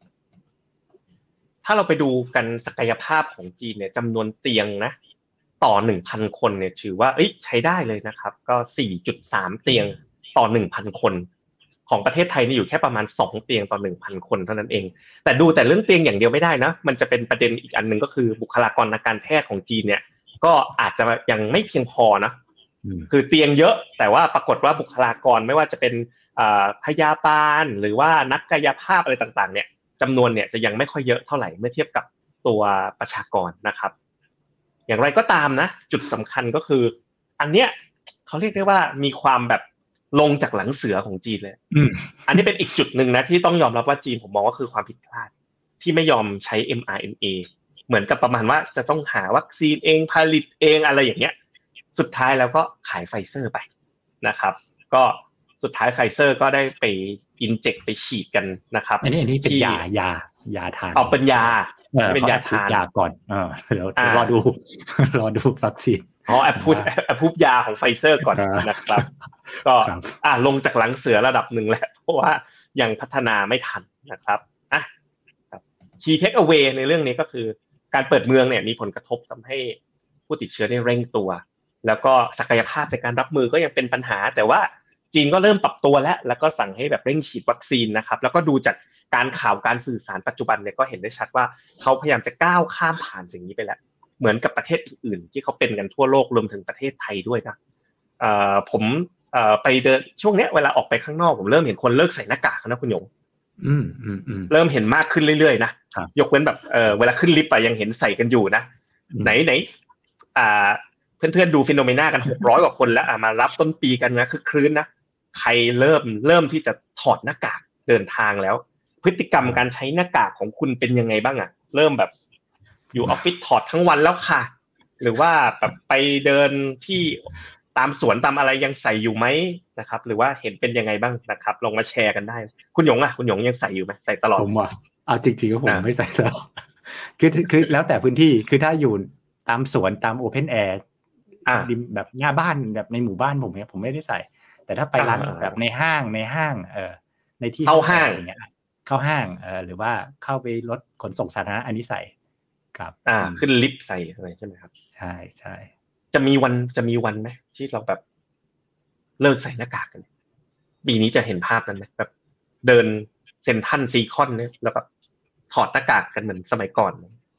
ถ้าเราไปดูกันศักยภาพของจีนเนี่ยจำนวนเตียงนะต่อ หนึ่งพัน คนเนี่ยถือว่าเอ้ยใช้ได้เลยนะครับก็ สี่จุดสาม เตียงต่อ หนึ่งพัน คนของประเทศไทยนี่อยู่แค่ประมาณสองเตียงต่อ หนึ่งพัน คนเท่านั้นเองแต่ดูแต่เรื่องเตียงอย่างเดียวไม่ได้นะมันจะเป็นประเด็นอีกอันนึงก็คือบุคลากรทางการแพทย์ของจีนเนี่ยก็อาจจะยังไม่เพียงพอนะคือเตียงเยอะแต่ว่าปรากฏว่าบุคลากรไม่ว่าจะเป็นพยาบาลหรือว่านักกายภาพอะไรต่างๆเนี่ยจำนวนเนี่ยจะยังไม่ค่อยเยอะเท่าไหร่เมื่อเทียบกับตัวประชากรนะครับอย่างไรก็ตามนะจุดสำคัญก็คืออันเนี้ยเขาเรียกได้ว่ามีความแบบลงจากหลังเสือของจีนเลยอ, อันนี้เป็นอีกจุดหนึ่งนะที่ต้องยอมรับว่าจีนผมมองว่าคือความผิดพลาดที่ไม่ยอมใช้ เอ็ม อาร์ เอ็น เอ เหมือนกับประมาณว่าจะต้องหาวัคซีนเองผลิตเองอะไรอย่างเงี้ยสุดท้ายแล้วก็ขายไฟเซอร์ไปนะครับก็สุดท้ายไฟเซอร์ก็ได้ไปอินเจกต์ไปฉีดกันนะครับอันนี้อันนี้เป็นยายายาทานเอาเป็นยาเป็นยาทานยาก่อนเออเดี๋ยวรอดูรอดูวัคซีนอ๋อแอปพูดแอปพูดยาของไฟเซอร์ก่อนนะครับก็อ่ะลงจากหลังเสือระดับหนึ่งแล้วเพราะว่ายังพัฒนาไม่ทันนะครับอ่ะครับ Key Takeaway ในเรื่องนี้ก็คือการเปิดเมืองเนี่ยมีผลกระทบทำให้ผู้ติดเชื้อได้เร่งตัวแล้วก็ศักยภาพในการรับมือก็ยังเป็นปัญหาแต่ว่าจีนก็เริ่มปรับตัวแล้วแล้วก็สั่งให้แบบเร่งฉีดวัคซีนนะครับแล้วก็ดูจากการข่าวการสื่อสารปัจจุบันเนี่ยก็เห็นได้ชัดว่าเขาพยายามจะก้าวข้ามผ่านสิ่งนี้ไปแล้วเหมือนกับประเทศอื่นๆที่เขาเป็นกันทั่วโลกรวมถึงประเทศไทยด้วยนะเอ่อผมเอ่อไปเดินช่วงเนี้ยเวลาออกไปข้างนอกผมเริ่มเห็นคนเลิกใส่หน้ากากนะคุณหยงอืมอืมอืมเริ่มเห็นมากขึ้นเรื่อยๆนะยกเว้นแบบเอ่อเวลาขึ้นลิฟต์ไปยังเห็นใส่กันอยู่นะไหนไหนอ่าเพื่อนๆดูฟีโนเมนากันหกร้อยกว่าคนแล้วอ่ะมารับต้นปีกันนะคือคลื้นนะใครเริ่มเริ่มที่จะถอดหน้ากากเดินทางแล้วพฤติกรรมการใช้หน้ากากของคุณเป็นยังไงบ้างอ่ะเริ่มแบบอยู่ออฟฟิศถอดทั้งวันแล้วค่ะหรือว่าแบบไปเดินที่ตามสวนตามอะไรยังใส่อยู่ไหมนะครับหรือว่าเห็นเป็นยังไงบ้างนะครับลองมาแชร์กันได้คุณหยงอ่ะคุณหยงยังใส่อยู่ไหมใส่ตลอดผมว่าเอาจริงๆก็ผมไม่ใส่ตลอดคือคือแล้วแต่พื้นที่คือถ้าอยู่ตามสวนตามโอเพนแอร์แบบหน้าบ้านแบบในหมู่บ้านผมเนี่ยผมไม่ได้ใส่แต่ถ้าไปร้านแบบในห้างในห้างเออในที่เข้าห้างอย่างเงี้ยเข้าห้างเออหรือว่าเข้าไปรถขนส่งสาธารณะอันนี้ใส่ครับอ่าขึ้นลิฟต์ใส่อะไรใช่ไหมครับใช่ใช่จะมีวันจะมีวันไหมที่เราแบบเลิกใส่หน้ากากกันปีนี้จะเห็นภาพนั้นไหมแบบเดินเซ็นทรัลซีคอนเนี่ยแล้วแบบถอดหน้ากากกันเหมือนสมัยก่อน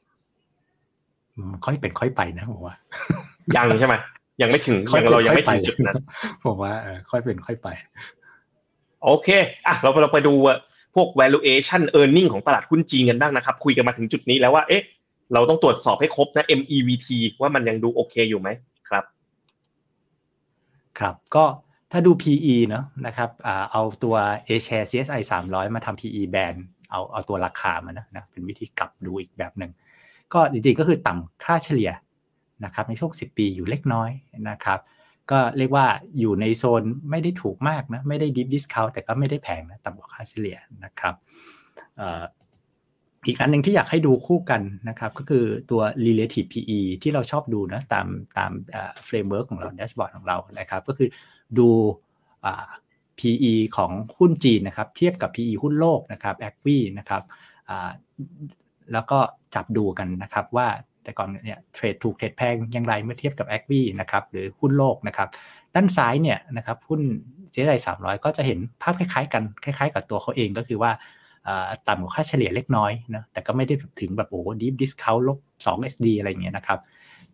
ค่อยเป็นค่อยไปนะผมว่ายังใช่ไหมยังไม่ถึงยังเรายังไม่ถึงจุดนั้นผมว่าเออค่อยเป็นค่อยไปโอเคอ่ะเราเราไปดูพวก valuation earning ของตลาดหุ้นจีนกันบ้างนะครับคุยกันมาถึงจุดนี้แล้วว่าเอ๊ะเราต้องตรวจสอบให้ครบนะ เอ็ม อี วี ที ว่ามันยังดูโอเคอยู่ไหมครับครับก็ถ้าดู พี อี เนาะนะครับอ่าเอาตัว A-share ซี เอส ไอ สามร้อยมาทำ พี อี แบนเอาเอาตัวราคามานะนะเป็นวิธีกลับดูอีกแบบนึงก็จริงๆก็คือต่ำค่าเฉลี่ยนะครับในช่วงสิบปีอยู่เล็กน้อยนะครับก็เรียกว่าอยู่ในโซนไม่ได้ถูกมากนะไม่ได้ deep discount แต่ก็ไม่ได้แพงนะต่ำกว่าค่าเฉลี่ยนะครับเอ่ออีกอันนึงที่อยากให้ดูคู่กันนะครับก็คือตัว relative พี อี ที่เราชอบดูนะตามตามเอ่อ framework ของเรา dashboard ของเรานะครับก็คือดูอ่า พี อี ของหุ้นจีนนะครับเทียบกับ พี อี หุ้นโลกนะครับ อี คิว นะครับอ่าแล้วก็จับดูกันนะครับว่าแต่ก่อนเนี่ยเทรดถูกเทรดแพงอย่างไรเมื่อเทียบกับ อี คิว นะครับหรือหุ้นโลกนะครับด้านซ้ายเนี่ยนะครับหุ้น ซี เอส ไอ สามร้อยก็จะเห็นภาพคล้ายๆกันคล้ายๆกับตัวเขาเองก็คือว่าต่ำกว่าค่าเฉลี่ยเล็กน้อยนะแต่ก็ไม่ได้ถึงแบบโอ้ deep discount ลบ สอง เอส ดี อะไรอย่างเงี้ยนะครับ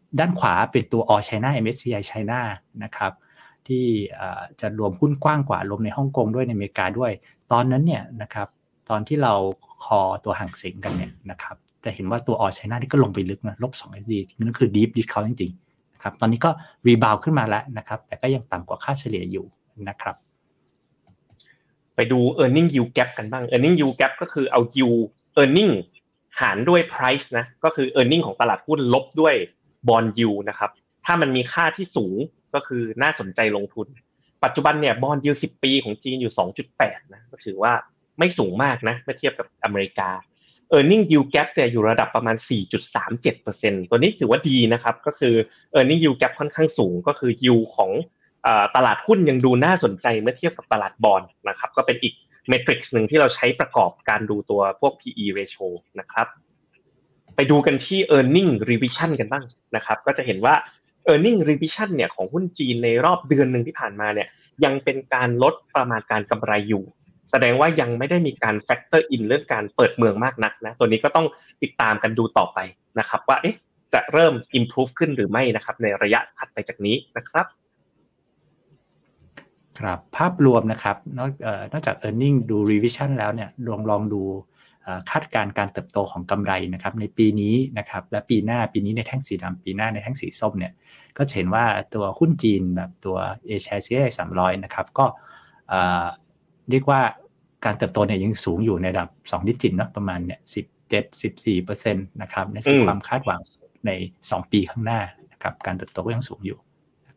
ด้านขวาเป็นตัว All China เอ็ม เอส ซี ไอ China นะครับที่จะรวมหุ้นกว้างกว่ารวมในฮ่องกงด้วยในอเมริกาด้วยตอนนั้นเนี่ยนะครับตอนที่เราคอตัวห่างเส็งกันเนี่ยนะครับจะเห็นว่าตัว All China นี่ก็ลงไปลึกนะลบ สอง เอส ดี นั่นคือ Deep Discount จริงๆนะครับตอนนี้ก็รีบาวขึ้นมาแล้วนะครับแต่ก็ยังต่ำกว่าค่าเฉลี่ยอยู่นะครับไปดู earning yield gap กันบ้าง earning yield gap ก็คือเอา yield earning หารด้วย price นะก็คือ earning ของตลาดหุ้นลบด้วย bond yield นะครับถ้ามันมีค่าที่สูงก็คือน่าสนใจลงทุนปัจจุบันเนี่ย bond yield สิบปีของจีนอยู่ สองจุดแปด นะก็ถือว่าไม่สูงมากนะเมื่อเทียบกับอเมริกา earning yield gap เนี่ยอยู่ระดับประมาณ สี่จุดสามเจ็ดเปอร์เซ็นต์ ตัวนี้ถือว่าดีนะครับก็คือ earning yield gap ค่อนข้างสูงก็คือ yield ของตลาดหุ้นยังดูน่าสนใจเมื่อเทียบกับตลาดบอนด์นะครับก็เป็นอีกเมทริกซ์นึงที่เราใช้ประกอบการดูตัวพวก พี อี ratio นะครับไปดูกันที่ earning revision กันบ้างนะครับก็จะเห็นว่า earning revision เนี่ยของหุ้นจีนในรอบเดือนนึงที่ผ่านมาเนี่ยยังเป็นการลดประมาณการกำไรอยู่แสดงว่ายังไม่ได้มีการ factor in เรื่องการเปิดเมืองมากนักนะตัวนี้ก็ต้องติดตามกันดูต่อไปนะครับว่าเอ๊ะจะเริ่ม improve ขึ้นหรือไม่นะครับในระยะถัดไปจากนี้นะครับครับภาพรวมนะครับนอกเอ่อนอกจาก earning ดู revision แล้วเนี่ยลองลองดูคาดการณ์การเติบโตของกำไรนะครับในปีนี้นะครับและปีหน้าปีนี้ในแท่งสีดำปีหน้าในแท่งสีส้มเนี่ยก็เห็นว่าตัวหุ้นจีนแบบตัว A-share ซี เอส สามร้อยนะครับก็เอ่อเรียกว่าการเติบโตเนี่ยยังสูงอยู่ในระดับสองดิจิตเนาะประมาณเนี่ย สิบเจ็ดถึงสิบสี่เปอร์เซ็นต์ นะครับนั่นคือความคาดหวังในสองปีข้างหน้านะครับการเติบโตก็ยังสูงอยู่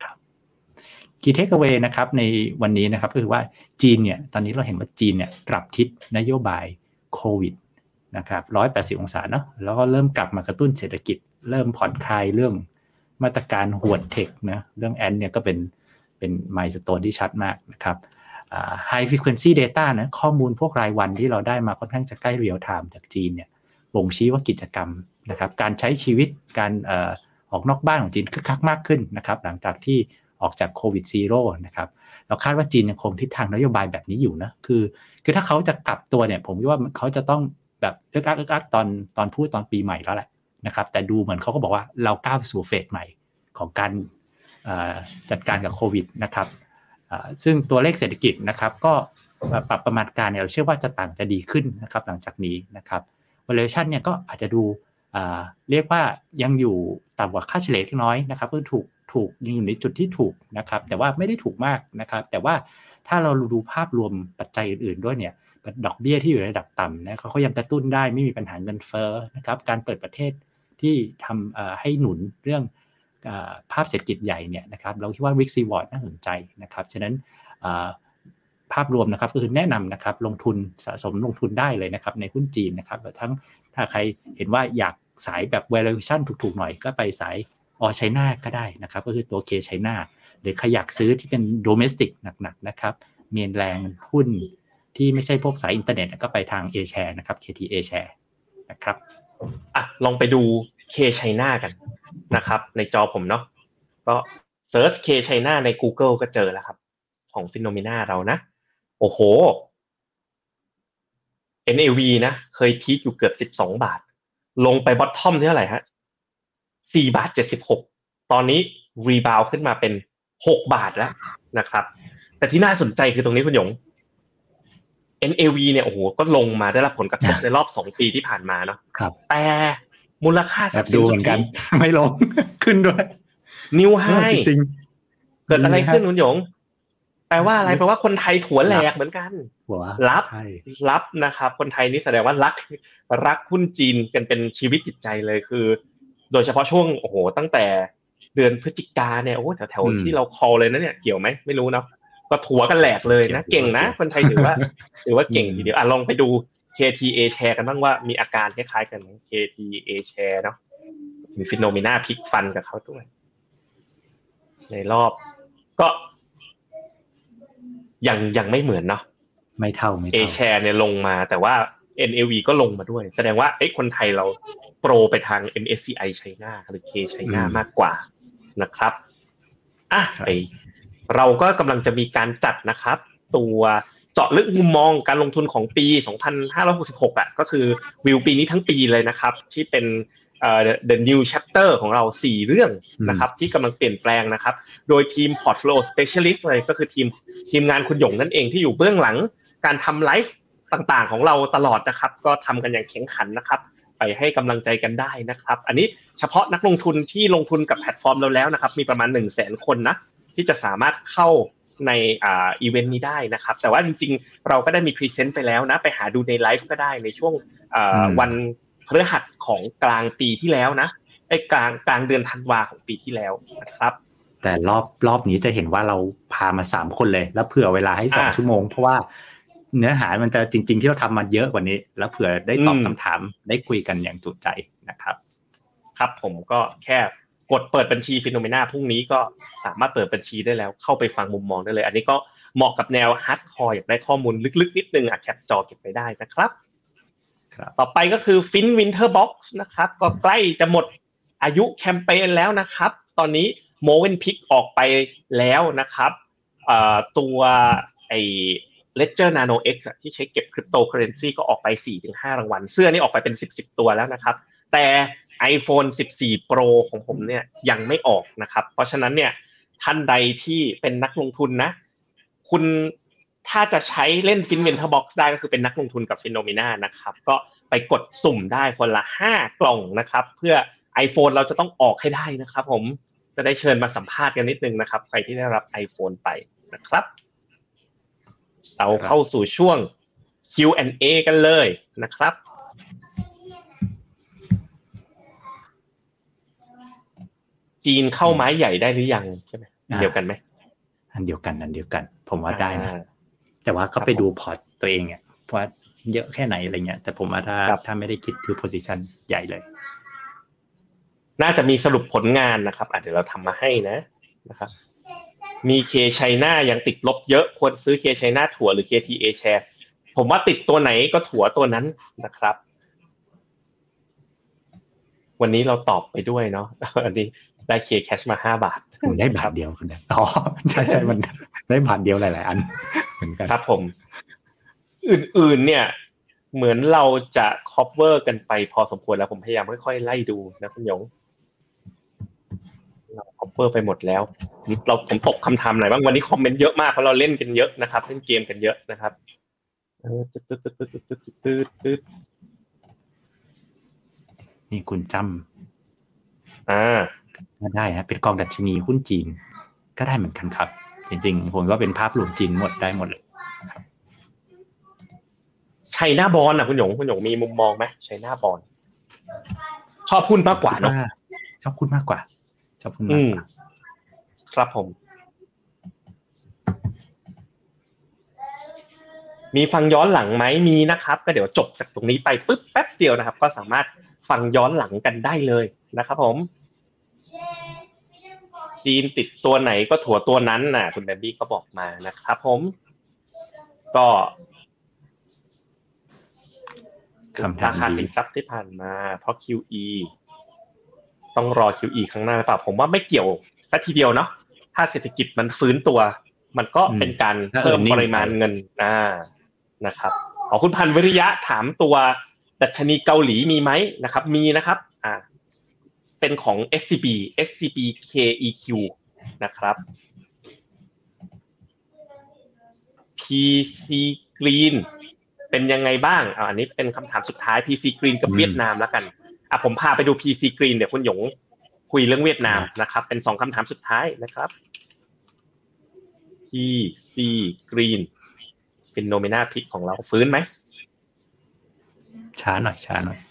Key Takeaway นะครับในวันนี้นะครับก็คือว่าจีนเนี่ยตอนนี้เราเห็นว่าจีนเนี่ยกลับทิศนโยบายโควิดนะครับหนึ่งร้อยแปดสิบองศาเนาะแล้วก็เริ่มกลับมากระตุ้นเศรษฐกิจเริ่มผ่อนคลายเรื่องมาตรการหวดเทคนะเรื่องแอนเนี่ยก็เป็นเป็นไมล์สโตนที่ชัดมากนะครับอ่า High Frequency Data นะข้อมูลพวกรายวันที่เราได้มาค่อนข้างจะใกล้เรียลไทม์จากจีนเนี่ยบ่งชี้ว่ากิจกรรมนะครับการใช้ชีวิตการเอ่อออกนอกบ้านของจีนคึกคักมากขึ้นนะครับหลังจากที่ออกจากโควิดซีโร่นะครับเราคาดว่าจีนยังคงทิศทางนโยบายแบบนี้อยู่นะคือคือถ้าเขาจะกลับตัวเนี่ยผมคิดว่าเขาจะต้องแบบเอิกอักเอิกอักตอนตอนพูดตอนปีใหม่แล้วแหละนะครับแต่ดูเหมือนเขาก็บอกว่าเราก้าวสู่เฟสใหม่ของการจัดการกับโควิดนะครับซึ่งตัวเลขเศรษฐกิจนะครับก็ปรับประมาณการเนี่ยเราเชื่อว่าจะต่างจะดีขึ้นนะครับหลังจากนี้นะครับ valuation เนี่ยก็อาจจะดูเรียกว่ายังอยู่ต่ำกว่าค่าเฉลี่ยเล็กน้อยนะครับก็ถูกถูกยังอยู่ในจุดที่ถูกนะครับแต่ว่าไม่ได้ถูกมากนะครับแต่ว่าถ้าเราดูภาพรวมปัจจัยอื่นๆด้วยเนี่ยดอกเบี้ยที่อยู่ในระดับต่ำนะเขาก็ยังกระตุ้นได้ไม่มีปัญหาเงินเฟ้อนะครับการเปิดประเทศที่ทำให้หนุนเรื่องภาพเศรษฐกิจใหญ่เนี่ยนะครับเราคิดว่า risk reward น่าสนใจนะครับฉะนั้นภาพรวมนะครับก็คือแนะนำนะครับลงทุนสะสมลงทุนได้เลยนะครับในหุ้นจีนนะครับทั้งถ้าใครเห็นว่าอยากสายแบบ valuation ถูกๆหน่อยก็ไปสายAll China ก็ได้นะครับก็คือตัว K China หรือใครอยากซื้อที่เป็น domestic หนักๆนะครับเมียนแรงหุ้นที่ไม่ใช่พวกสายอินเทอร์เน็ตก็ไปทาง A-share นะครับ เค ที A-share นะครับอ่ะลองไปดู K China กันนะครับในจอผมเนาะก็ search K China ใน Google ก็เจอแล้วครับของ Phenomena เรานะโอ้โห เอ็น เอ วี นะเคยพีคอยู่เกือบสิบสองบาทลงไป bottom ที่เท่าไหร่ฮะสี่บาทเจ็ดสิบหกตอนนี้รีบาวขึ้นมาเป็นหกบาทแล้วนะครับแต่ที่น่าสนใจคือตรงนี้คุณหยง เอ็น เอ วี เนี่ยโอ้โหก็ลงมาได้รับผลกระทบในรอบสองปีที่ผ่านมาเนาะแต่มูลค่าทรัพย์สินสุทธิไม่ลงขึ้นด้วยนิวไฮจริงเกิดอะไรขึ้นคุณหยงแปลว่าอะไรแปลว่าคนไทยถั่วแหลกเหมือนกันรับรับนะครับคนไทยนี่แสดงว่ารักรักหุ้นจีนกันเป็นชีวิตจิตใจเลยคือโดยเฉพาะช่วงโอ้โหตั้งแต่เดือนพฤศจิกาเนี่ยโอ้แถวๆที่เรา call เลยนะเนี่ยเกี่ยวไหมไม่รู้เนาะก็ถัวกันแหลกเลยนะเก่งนะคนไทยถือว่าถือว่าเก่งทีเดียวอ่ะลองไปดู เค ที A share กันบ้างว่ามีอาการคล้ายๆกัน เค ที A share เนาะมี Phenomena พลิกฟันกับเขาด้วยในรอบก็ยังยังไม่เหมือนเนาะไม่เท่าไม่เท่า A share เนี่ยลงมาแต่ว่า เอ็น เอ วี ก็ลงมาด้วยแสดงว่าเอ้ยคนไทยเราโปรไปทาง เอ็ม เอส ซี ไอ China หรือ K China มากกว่านะครับอ่ะไปเราก็กำลังจะมีการจัดนะครับตัวเจาะลึกมุมมองการลงทุนของปีสองพันห้าร้อยหกสิบหกอ่ะก็คือวิวปีนี้ทั้งปีเลยนะครับที่เป็นเอ่อ The New Chapter ของเราสี่เรื่องนะครับที่กำลังเปลี่ยนแปลงนะครับโดยทีม Portfolio Specialist เลยก็คือทีมทีมงานคุณหยงนั่นเองที่อยู่เบื้องหลังการทำไลฟ์ต่างๆของเราตลอดนะครับก็ทำกันอย่างแข็งขันนะครับไปให้กำลังใจกันได้นะครับอันนี้เฉพาะนักลงทุนที่ลงทุนกับแพลตฟอร์มเราแล้วนะครับมีประมาณ หนึ่งแสน คนนะที่จะสามารถเข้าในอ่าอีเวนต์นี้ได้นะครับแต่ว่าจริงๆเราก็ได้มีพรีเซนต์ไปแล้วนะไปหาดูในไลฟ์ก็ได้ในช่วงอ่าวันพฤหัสของกลางปีที่แล้วนะไอ้กลางกลางเดือนธันวาของปีที่แล้วนะครับแต่รอบรอบนี้จะเห็นว่าเราพามาสามคนเลยแล้วเผื่อเวลาให้สองชั่วโมงเพราะว่าเนื้อหามันจะจริงๆที่เราทำมาเยอะกว่านี้แล้วเผื่อได้ตอบคำถามได้คุยกันอย่างจุใจนะครับครับผมก็แค่กดเปิดบัญชี Phenomena พรุ่งนี้ก็สามารถเปิดบัญชีได้แล้วเข้าไปฟังมุมมองได้เลยอันนี้ก็เหมาะกับแนวฮาร์ดคอร์อยากได้ข้อมูลลึกๆนิดนึงอ่ะแคปจอเก็บไปได้นะครับต่อไปก็คือ Fin Winter Box นะครับก็ใกล้จะหมดอายุแคมเปญแล้วนะครับตอนนี้ Movenpick ออกไปแล้วนะครับเอ่อตัวไอ้ Ledger Nano X อ่ะที่ใช้เก็บ Cryptocurrency ก็ออกไป สี่ถึงห้า รางวัลเสื้อนี่ออกไปเป็นสิบ สิบตัวแล้วนะครับแต่ iPhone สิบสี่ Pro ของผมเนี่ยยังไม่ออกนะครับเพราะฉะนั้นเนี่ยท่านใดที่เป็นนักลงทุนนะคุณถ้าจะใช้เล่น Fin Winter Box ได้ก็คือเป็นนักลงทุนกับ Phenomena นะครับก็ไปกดสุ่มได้คนละห้ากล่องนะครับเพื่อ iPhone เราจะต้องออกให้ได้นะครับผมจะได้เชิญมาสัมภาษณ์กันนิดนึงนะครับใครที่ได้รับ iPhone ไปนะครับเราเข้าสู่ช่วง คิว แอนด์ เอ กันเลยนะครับจีนเข้าไม้ใหญ่ได้หรือยังใช่ไหมเดียวกันไหมอันเดียวกันอันเดียวกันผมว่าได้นะแต่ว่าก็ไปดูพอร์ตตัวเองเนี่ยว่าเยอะแค่ไหนอะไรเงี้ยแต่ผมว่าถ้าถ้าไม่ได้คิดคือโพซิชันใหญ่เลยน่าจะมีสรุปผลงานนะครับอ่ะเดี๋ยวเราทำมาให้นะนะครับมี K China ยังติดลบเยอะควรซื้อ K China ถั่วหรือ เค ที เอ share ผมว่าติดตัวไหนก็ถั่วตัวนั้นนะครับวันนี้เราตอบไปด้วยเนาะอันนี้ได้ K Cash มาห้าบาทผมได้บาทเดียวคุณนะอ๋อใช่ๆมันได้บาทเดียวหลายๆอันเหมือนกันครับผมอื่นๆเนี่ยเหมือนเราจะ cover กันไปพอสมควรแล้วผมพยายามค่อยๆไล่ดูนะคุณหยงเรา cover ไปหมดแล้วเราผมตกคำถามไหนบ้างวันนี้คอมเมนต์เยอะมากเพราะเราเล่นกันเยอะนะครับเล่นเกมกันเยอะนะครับเออตึ๊ดๆๆๆนี่คุณจำอ่าก็ได้ฮะเป็นกองดัชนีหุ้นจีนก็ได้เหมือนกันครับจริงๆผมว่าเป็นภาพรวมจีนหมดได้หมดเลยไชน่าบอนด์อ่ะคุณหยงคุณหยงมีมุมมองไหมไชน่าบอนด์ชอบหุ้นมากกว่าเนาะชอบหุ้นมากกว่าชอบหุ้นมากกว่าครับผมมีฟังย้อนหลังไหมมีนะครับก็เดี๋ยวจบจากตรงนี้ไปปึ๊บแป๊บเดียวนะครับก็สามารถฟังย้อนหลังกันได้เลยนะครับผมจีนติดตัวไหนก็ถั่วตัวนั้นน่ะคุณแบมบี้ก็บอกมานะครับผมก็ราคาสินทรัพย์ที่ผ่านมาเพราะ คิว อี ต้องรอ คิว อี ข้างหน้าหรือเปล่าผมว่าไม่เกี่ยวซะทีเดียวเนาะถ้าเศรษฐกิจมันฟื้นตัวมันก็เป็นการเพิ่มปริมาณเงินอ่านะครับขอคุณพันวิริยะถามตัวดัชนีเกาหลีมีไหมนะครับมีนะครับอ่าเป็นของ เอส ซี บี เอส ซี บี เค อี คิว นะครับ พี ซี Green เป็นยังไงบ้างอ่าอันนี้เป็นคำถามสุดท้าย พี ซี Green กับเวียดนามแล้วกันอ่ะผมพาไปดู พี ซี Green เดี๋ยวคุณหยงคุยเรื่องเวียดนามนะครับเป็นสองคำถามสุดท้ายนะครับ พี ซี Green เป็น Phenomena Pick ของเราฟื้นไหมช้าหน่อยช้าหน่อย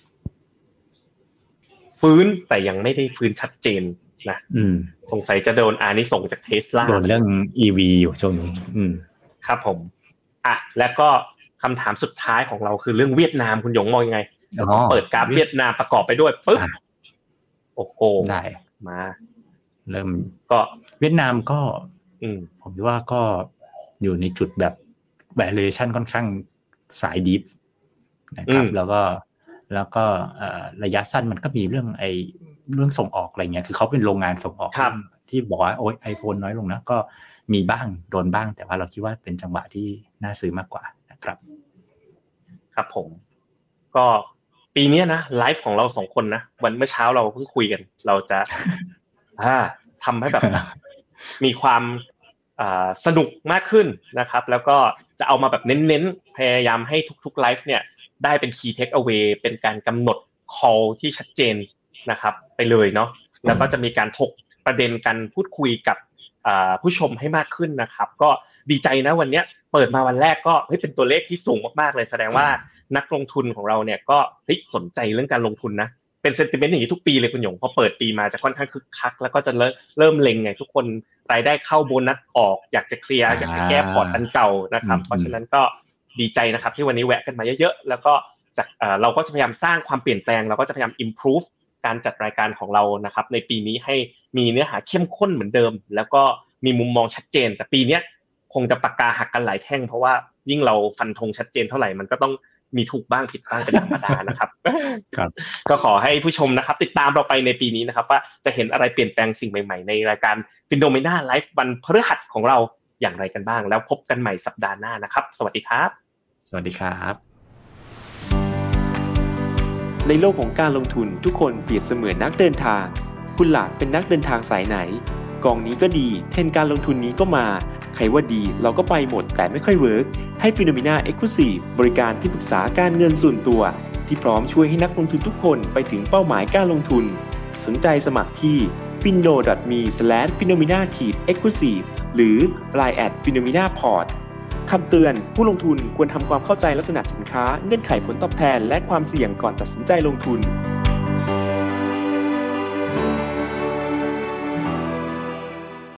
ฟื้นแต่ยังไม่ได้ฟื้นชัดเจนนะสงสัยจะโดนอานิสงส์จาก Tesla โดนเรื่อง อี วี อยู่ช่วงนี้อืมครับผมอ่ะแล้วก็คำถามสุดท้ายของเราคือเรื่องเวียดนามคุณหยงมองยังไงเปิดกราฟเวียดนามประกอบไปด้วยปึ๊บโอ้โหได้มาเริ่มก็เวียดนามก็อืมผมคิดว่าก็อยู่ในจุดแบบ valuation ค่อนข้างสาย deep นะครับแล้วก็แล้วก็ระยะสั้นมันก็มีเรื่องไอ้เรื่องส่งออกอะไรเงี้ยคือเขาเป็นโรงงานส่งออกที่บอกว่าโอ๊ย iPhone น้อยลงนะก็มีบ้างโดนบ้างแต่ว่าเราคิดว่าเป็นจังหวะที่น่าซื้อมากกว่านะครับครับผมก็ปีนี้นะไลฟ์ของเราสองคนนะวันเมื่อเช้าเราเพิ่งคุยกันเราจะอ่าทำให้แบบมีความอ่าสนุกมากขึ้นนะครับแล้วก็จะเอามาแบบเน้นๆพยายามให้ทุกๆไลฟ์เนี่ยได้เป็น key take away เป็นการกำหนด call ที่ชัดเจนนะครับไปเลยเนาะแล้วก็จะมีการถกประเด็นกันพูดคุยกับผู้ชมให้มากขึ้นนะครับก็ดีใจนะวันนี้เปิดมาวันแรกก็เฮ้ยเป็นตัวเลขที่สูงมากๆเลยแสดงว่านักลงทุนของเราเนี่ยก็เฮ้ยสนใจเรื่องการลงทุนนะเป็นเซนติเมนต์อย่างนี้ทุกปีเลยคุณหยงพอเปิดปีมาจะค่อนข้างคึกคักแล้วก็จะเริ่มเริ่มเล็งไงทุกคนรายได้เข้าโบนัสออกอยากจะเคลียร์อยากจะแก้พอร์ตอันเก่านะครับเพราะฉะนั้นก็ดีใจนะครับที่วันนี้แวะกันมาเยอะๆแล้วก็จากเราก็จะพยายามสร้างความเปลี่ยนแปลงเราก็จะพยายาม improve การจัดรายการของเรานะครับในปีนี้ให้มีเนื้อหาเข้มข้นเหมือนเดิมแล้วก็มีมุมมองชัดเจนแต่ปีนี้คงจะปากกาหักกันหลายแท่งเพราะว่ายิ่งเราฟันธงชัดเจนเท่าไหร่มันก็ต้องมีถูกบ้างผิดบ้างเป็นธรรมดานะครับครับก็ขอให้ผู้ชมนะครับติดตามเราไปในปีนี้นะครับว่าจะเห็นอะไรเปลี่ยนแปลงสิ่งใหม่ๆในรายการ Phenomena Live วันพฤหัสของเราอย่างไรกันบ้างแล้วพบกันใหม่สัปดาห์หน้านะครับสวัสดีครับสวัสดีครับในโลกของการลงทุนทุกคนเปรียบเสมือนนักเดินทางคุณหลักเป็นนักเดินทางสายไหนกองนี้ก็ดีเทรนด์การลงทุนนี้ก็มาใครว่าดีเราก็ไปหมดแต่ไม่ค่อยเวิร์กให้ Phenomena Exclusive บริการที่ปรึกษาการเงินส่วนตัวที่พร้อมช่วยให้นักลงทุนทุกคนไปถึงเป้าหมายการลงทุนสนใจสมัครที่ ฟิโน ดอท มี สแลช ฟีโนมีนา เอ็กซ์คลูซีฟ หรือ ไลน์ แอท ฟีโนมีนาพอร์ต คำเตือนผู้ลงทุนควรทำความเข้าใจลักษณะสินค้าเงื่อนไขผลตอบแทนและความเสี่ยงก่อนตัดสินใจลงทุน